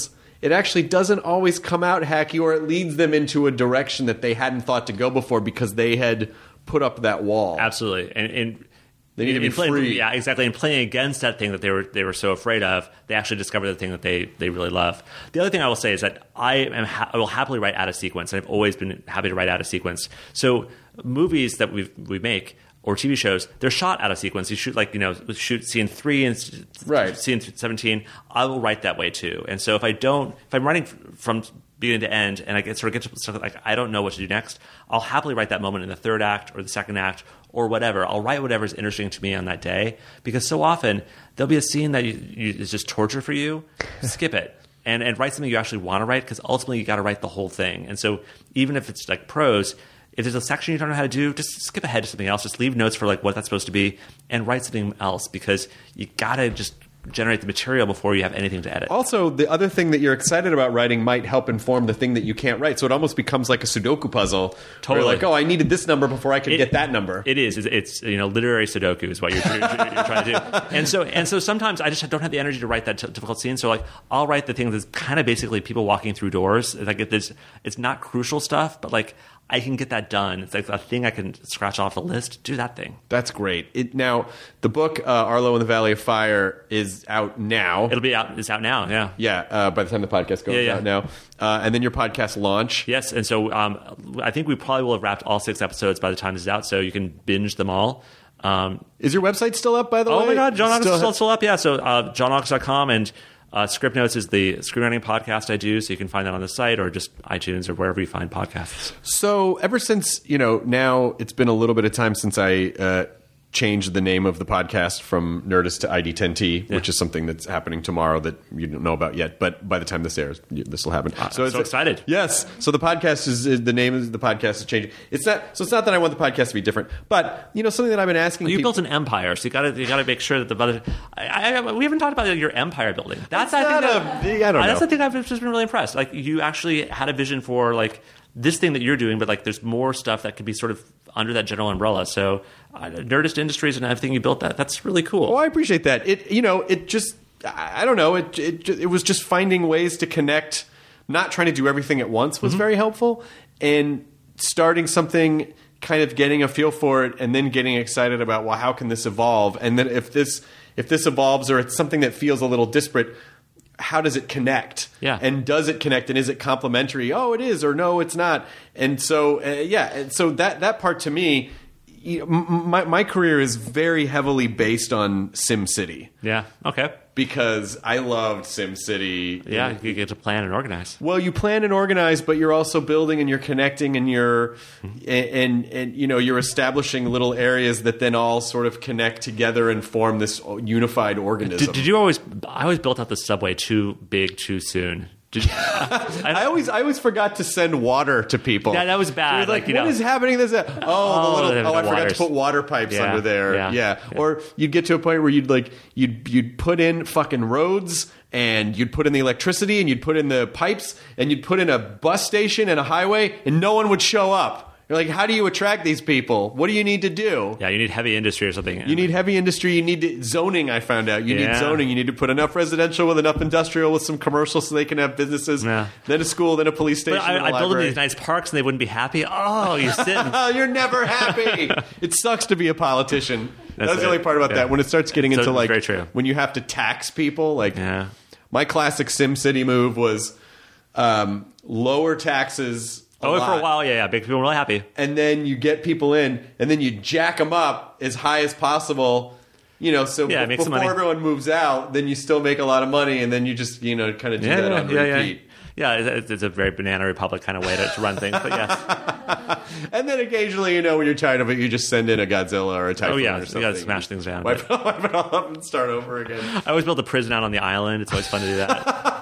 it actually doesn't always come out hacky, or it leads them into a direction that they hadn't thought to go before because they had put up that wall. Absolutely. And, and they need to be playing, free. Yeah, exactly. And playing against that thing that they were they were so afraid of, they actually discovered the thing that they, they really love. The other thing I will say is that I am ha- I will happily write out of sequence, and I've always been happy to write out of sequence. So movies that we we make or T V shows, they're shot out of sequence. You shoot like you know shoot scene three and right. scene seventeen. I will write that way too. And so if I don't, if I'm writing from beginning to end, and I get sort of get to stuff like I don't know what to do next, I'll happily write that moment in the third act or the second act or whatever. I'll write whatever's interesting to me on that day, because so often there'll be a scene that you, you, is just torture for you. Skip it and and write something you actually want to write, because ultimately you got to write the whole thing. And so even if it's like prose, if there's a section you don't know how to do, just skip ahead to something else. Just leave notes for like what that's supposed to be and write something else, because you got to just generate the material before you have anything to edit. Also, the other thing that you're excited about writing might help inform the thing that you can't write. So it almost becomes like a Sudoku puzzle. Totally. Where like, oh, I needed this number before I could It- get that number. It is. It's, it's you know literary Sudoku is what you're, you're, you're trying to do. And so and so sometimes I just don't have the energy to write that t- difficult scene. So like I'll write the thing that's kind of basically people walking through doors. Like it, there's, it's not crucial stuff, but like I can get that done. It's like a thing I can scratch off the list. Do that thing. That's great. It, now, the book uh, Arlo in the Valley of Fire is out now. It'll be out. It's out now. Yeah. Yeah, uh, by the time the podcast goes Yeah, yeah. out now. Uh, and then your podcast launch. Yes, and so um, I think we probably will have wrapped all six episodes by the time this is out, so you can binge them all. Um, Is your website still up, by the way? oh my God, John August Still is still, ha- still up. Yeah, so uh, john august dot com, and uh, Script Notes is the screenwriting podcast I do, so you can find that on the site or just iTunes or wherever you find podcasts. So ever since, you know, now it's been a little bit of time since I uh, changed the name of the podcast from Nerdist to I D ten T, Yeah. which is something that's happening tomorrow that you don't know about yet. But by the time this airs, you- this will happen. I'm so excited. Yes. So the podcast is, is the name of the podcast is changing. It's not. So it's not that I want the podcast to be different, but you know, something that I've been asking. You people, built an empire, so you got to you got to make sure that the I, I, we haven't talked about your empire building. That's It's I think not that, a- I don't That's know. the thing I've just been really impressed. Like you actually had a vision for like this thing that you're doing, but like there's more stuff that could be sort of under that general umbrella. So uh, Nerdist Industries and everything you built, that that's really cool. Oh, I appreciate that. It, you know, it just, I I don't know. It, it, it was just finding ways to connect, not trying to do everything at once was very helpful, and starting something, kind of getting a feel for it, and then getting excited about, well, how can this evolve? And then if this, if this evolves, or it's something that feels a little disparate, how does it connect? Yeah. And does it connect? And is it complementary? Oh, it is, or no, it's not. And so, uh, yeah. And so that that part to me, you know, m- my my career is very heavily based on SimCity Yeah. Okay. because I loved SimCity. Yeah, you get to plan and organize. Well, you plan and organize, but you're also building and you're connecting and you're and, and and you know you're establishing little areas that then all sort of connect together and form this unified organism. Did, did you always? I always built out the subway too big too soon. Did you, I, I always, I always forgot to send water to people. Yeah, that was bad. You're like, Like, you what know- is happening? This, that? oh, Oh, the the little, oh, I forgot waters. to put water pipes Yeah, under there. Yeah. yeah, yeah. Or you'd get to a point where you'd like, you'd, you'd put in fucking roads, and you'd put in the electricity, and you'd put in the pipes, and you'd put in a bus station and a highway, and no one would show up. You're like, how do you attract these people? What do you need to do? yeah, you need heavy industry or something. You need heavy industry. You need to, zoning. I found out you need Yeah. zoning. You need to put enough residential with enough industrial with some commercial so they can have businesses. Yeah. Then a school, then a police station. But I, then a I build them library. these nice parks and they wouldn't be happy. Oh, you sit. And, Oh, you're never happy. It sucks to be a politician. That's, That's the only it. part about Yeah. that. When it starts getting So into it's like very true. when you have to tax people, like yeah. my classic SimCity move was um, lower taxes. A Oh, for a lot. while, yeah, yeah. Big people were really happy. And then you get people in, and then you jack them up as high as possible. You know, so Yeah, b- make some before money. everyone moves out, then you still make a lot of money, and then you just you know kind of do Yeah, that yeah, on yeah, repeat. yeah. Yeah, it's, it's a very Banana Republic kind of way to, to run things. But yes, And then occasionally, you know, when you're tired of it, you just send in a Godzilla or a Typhoon Oh, yeah, or you something. gotta smash things down, Wipe, wipe it all up and start over again. I always build a prison out on the island. It's always fun to do that.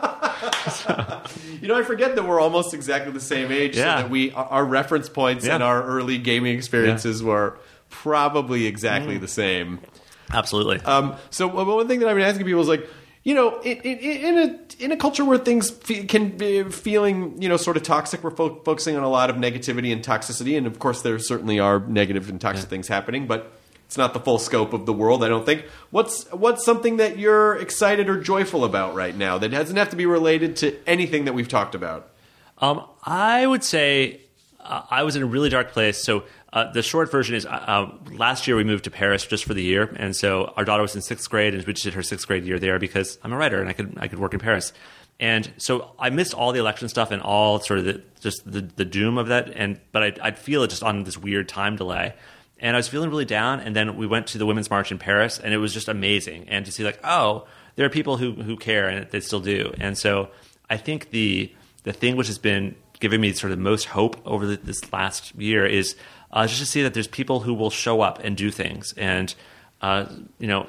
You know, I forget that we're almost exactly the same age, Yeah. so that we our reference points Yeah. and our early gaming experiences were probably exactly Mm. the same. Absolutely. Um, so uh, one thing that I've been asking people is like, you know, in, in, in a in a culture where things fe- can be feeling, you know, sort of toxic, we're fo- focusing on a lot of negativity and toxicity, and of course there certainly are negative and toxic Yeah. things happening, but it's not the full scope of the world, I don't think. What's what's something that you're excited or joyful about right now that doesn't have to be related to anything that we've talked about? Um, I would say uh, I was in a really dark place. So uh, the short version is uh, last year we moved to Paris just for the year, and so our daughter was in sixth grade, and we just did her sixth grade year there because I'm a writer and I could I could work in Paris. And so I missed all the election stuff and all sort of the, just the, the doom of that. And but I'd, I'd feel it just on this weird time delay. And I was feeling really down. And then we went to the Women's March in Paris, and it was just amazing. And to see like, oh, there are people who who care, and they still do. And so I think the the thing which has been giving me sort of the most hope over the, this last year is uh, just to see that there's people who will show up and do things. And uh, you know.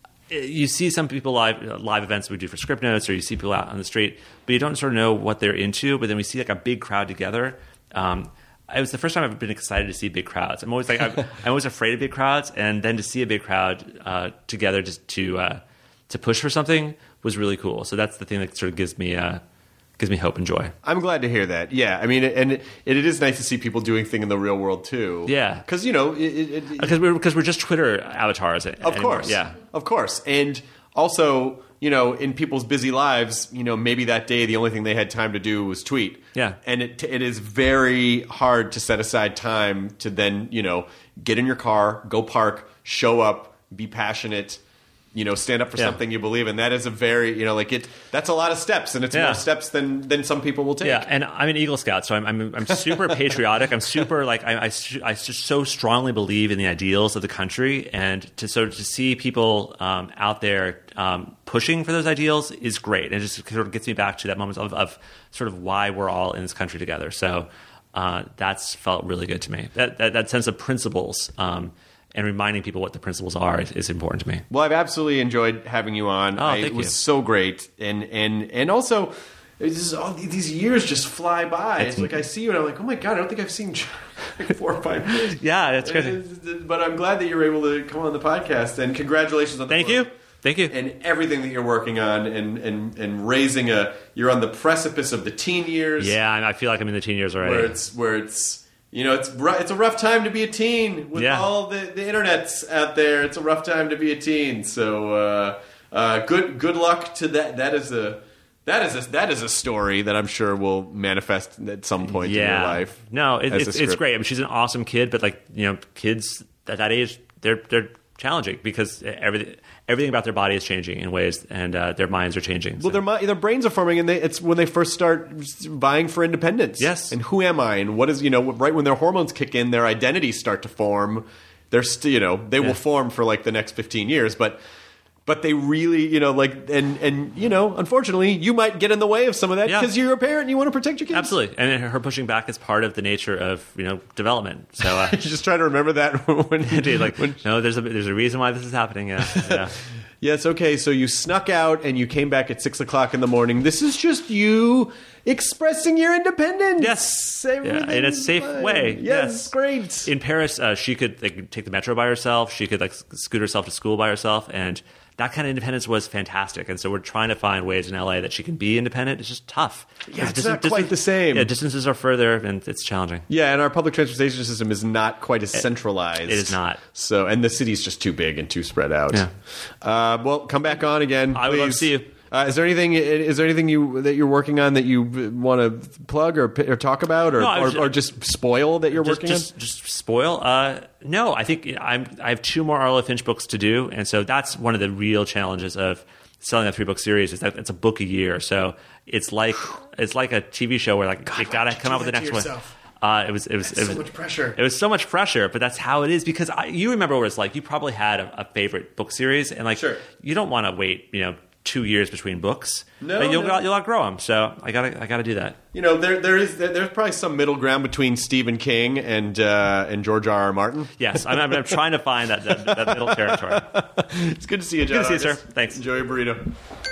You see some people live live events we do for Script Notes, or you see people out on the street, but you don't sort of know what they're into. But then we see like a big crowd together. Um, it was the first time I've been excited to see big crowds. I'm always like I'm, I'm always afraid of big crowds, and then to see a big crowd uh, together just to uh, to push for something was really cool. So that's the thing that sort of gives me uh, gives me hope and joy. I'm glad to hear that. Yeah, I mean, and it, it is nice to see people doing things in the real world too. Yeah, because you know, because it, it, we're because we're just Twitter avatars. Of anymore. course, yeah, of course, and also, you know, in people's busy lives, you know, maybe that day the only thing they had time to do was tweet. Yeah, and it it is very hard to set aside time to then, you know, get in your car, go park, show up, be passionate. You know, stand up for yeah. something you believe in. That is a very, you know, like it. That's a lot of steps, and it's yeah. more steps than than some people will take. Yeah, and I'm an Eagle Scout, so I'm I'm, I'm super patriotic. I'm super like I, I I just so strongly believe in the ideals of the country, and to so to see people um, out there um, pushing for those ideals is great, and it just sort of gets me back to that moment of, of sort of why we're all in this country together. So uh, that's felt really good to me. That that, that sense of principles. Um, And reminding people what the principles are is, is important to me. Well, I've absolutely enjoyed having you on. Oh, I, thank it was you. so great, and and and also, it's just, all these years just fly by. It's, it's like I see you, and I'm like, oh my god, I don't think I've seen like four or five years. Yeah, that's good. But I'm glad that you're able to come on the podcast, and congratulations on the thank book. you. Thank you. And everything that you're working on, and, and, and raising a, you're on the precipice of the teen years. Yeah, I feel like I'm in the teen years already. Where it's where it's. You know, it's it's a rough time to be a teen with yeah. all the, the internets out there. It's a rough time to be a teen. So uh, uh, good good luck to that. That is a that is a that is a story that I'm sure will manifest at some point yeah. in your life. No, it, it's it's great. I mean, she's an awesome kid, but like you know, kids at that age, they're they're challenging because everything everything about their body is changing in ways, and uh, their minds are changing. Well, so. their their brains are forming, and they, it's when they first start vying for independence. Yes. And who am I? And what is, you know, right when their hormones kick in, their identities start to form. They're still, you know, they yeah. will form for like the next fifteen years, but. But they really, you know, like, and, and you know, unfortunately, you might get in the way of some of that because yeah. you're a parent and you want to protect your kids. Absolutely. And her pushing back is part of the nature of, you know, development. So uh, just try to remember that when, Dude, like, when no, there's a, there's a reason why this is happening. Yeah. yeah. Yes, okay, so you snuck out and you came back at six o'clock in the morning. This is just you expressing your independence. Yes. Yeah, in a safe fine. way. Yes, yes. Great. In Paris, uh, she could like, take the metro by herself. She could like scoot herself to school by herself. And that kind of independence was fantastic. And so we're trying to find ways in L A that she can be independent. It's just tough. Yeah, it's distance, not quite the same. Yeah, distances are further and it's challenging. Yeah, and our public transportation system is not quite as it, centralized. It is not. So, and the city's just too big and too spread out. Yeah. Uh, well, come back on again, I would please. love to see you. Uh, is there anything? Is there anything you that you're working on that you want to plug or, or talk about, or, no, or, just, or just spoil that you're just, working just, on? Just spoil? Uh, no, I think I'm. I have two more Arlo Finch books to do, and so that's one of the real challenges of selling a three book series. Is that it's a book a year, so it's like it's like a T V show where like God, you got to come out with the next one. Uh, it was it was that's it was so much pressure. It was so much pressure, but that's how it is because I, you remember what it's like. You probably had a, a favorite book series, and like sure. you don't want to wait, you know. two years between books. No, you'll, no. you'll outgrow them. So I gotta, I gotta do that. You know, there, there is, there, there's probably some middle ground between Stephen King and uh, and George R. R. Martin. Yes, I'm, I'm, I'm trying to find that, that, that middle territory. It's good to see you, John. Good to see you, sir. Thanks. Enjoy your burrito.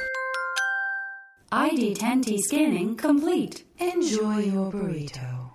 I D ten T scanning complete. Enjoy your burrito.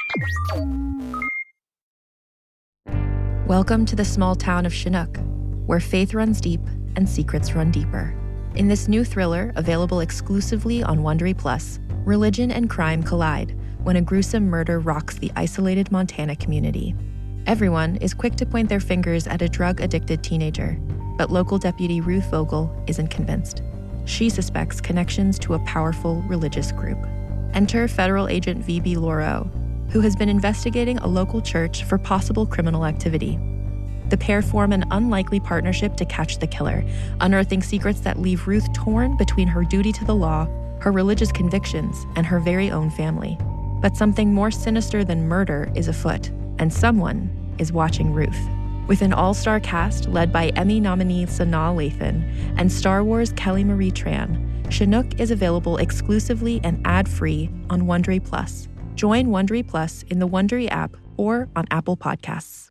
Welcome to the small town of Chinook, where faith runs deep and secrets run deeper. In this new thriller, available exclusively on Wondery Plus, religion and crime collide when a gruesome murder rocks the isolated Montana community. Everyone is quick to point their fingers at a drug-addicted teenager, but local deputy Ruth Vogel isn't convinced. She suspects connections to a powerful religious group. Enter federal agent V B Lauro, who has been investigating a local church for possible criminal activity. The pair form an unlikely partnership to catch the killer, unearthing secrets that leave Ruth torn between her duty to the law, her religious convictions, and her very own family. But something more sinister than murder is afoot, and someone is watching Ruth. With an all-star cast led by Emmy nominee Sanaa Lathan and Star Wars Kelly Marie Tran, Chinook is available exclusively and ad-free on Wondery Plus. Join Wondery Plus in the Wondery app or on Apple Podcasts.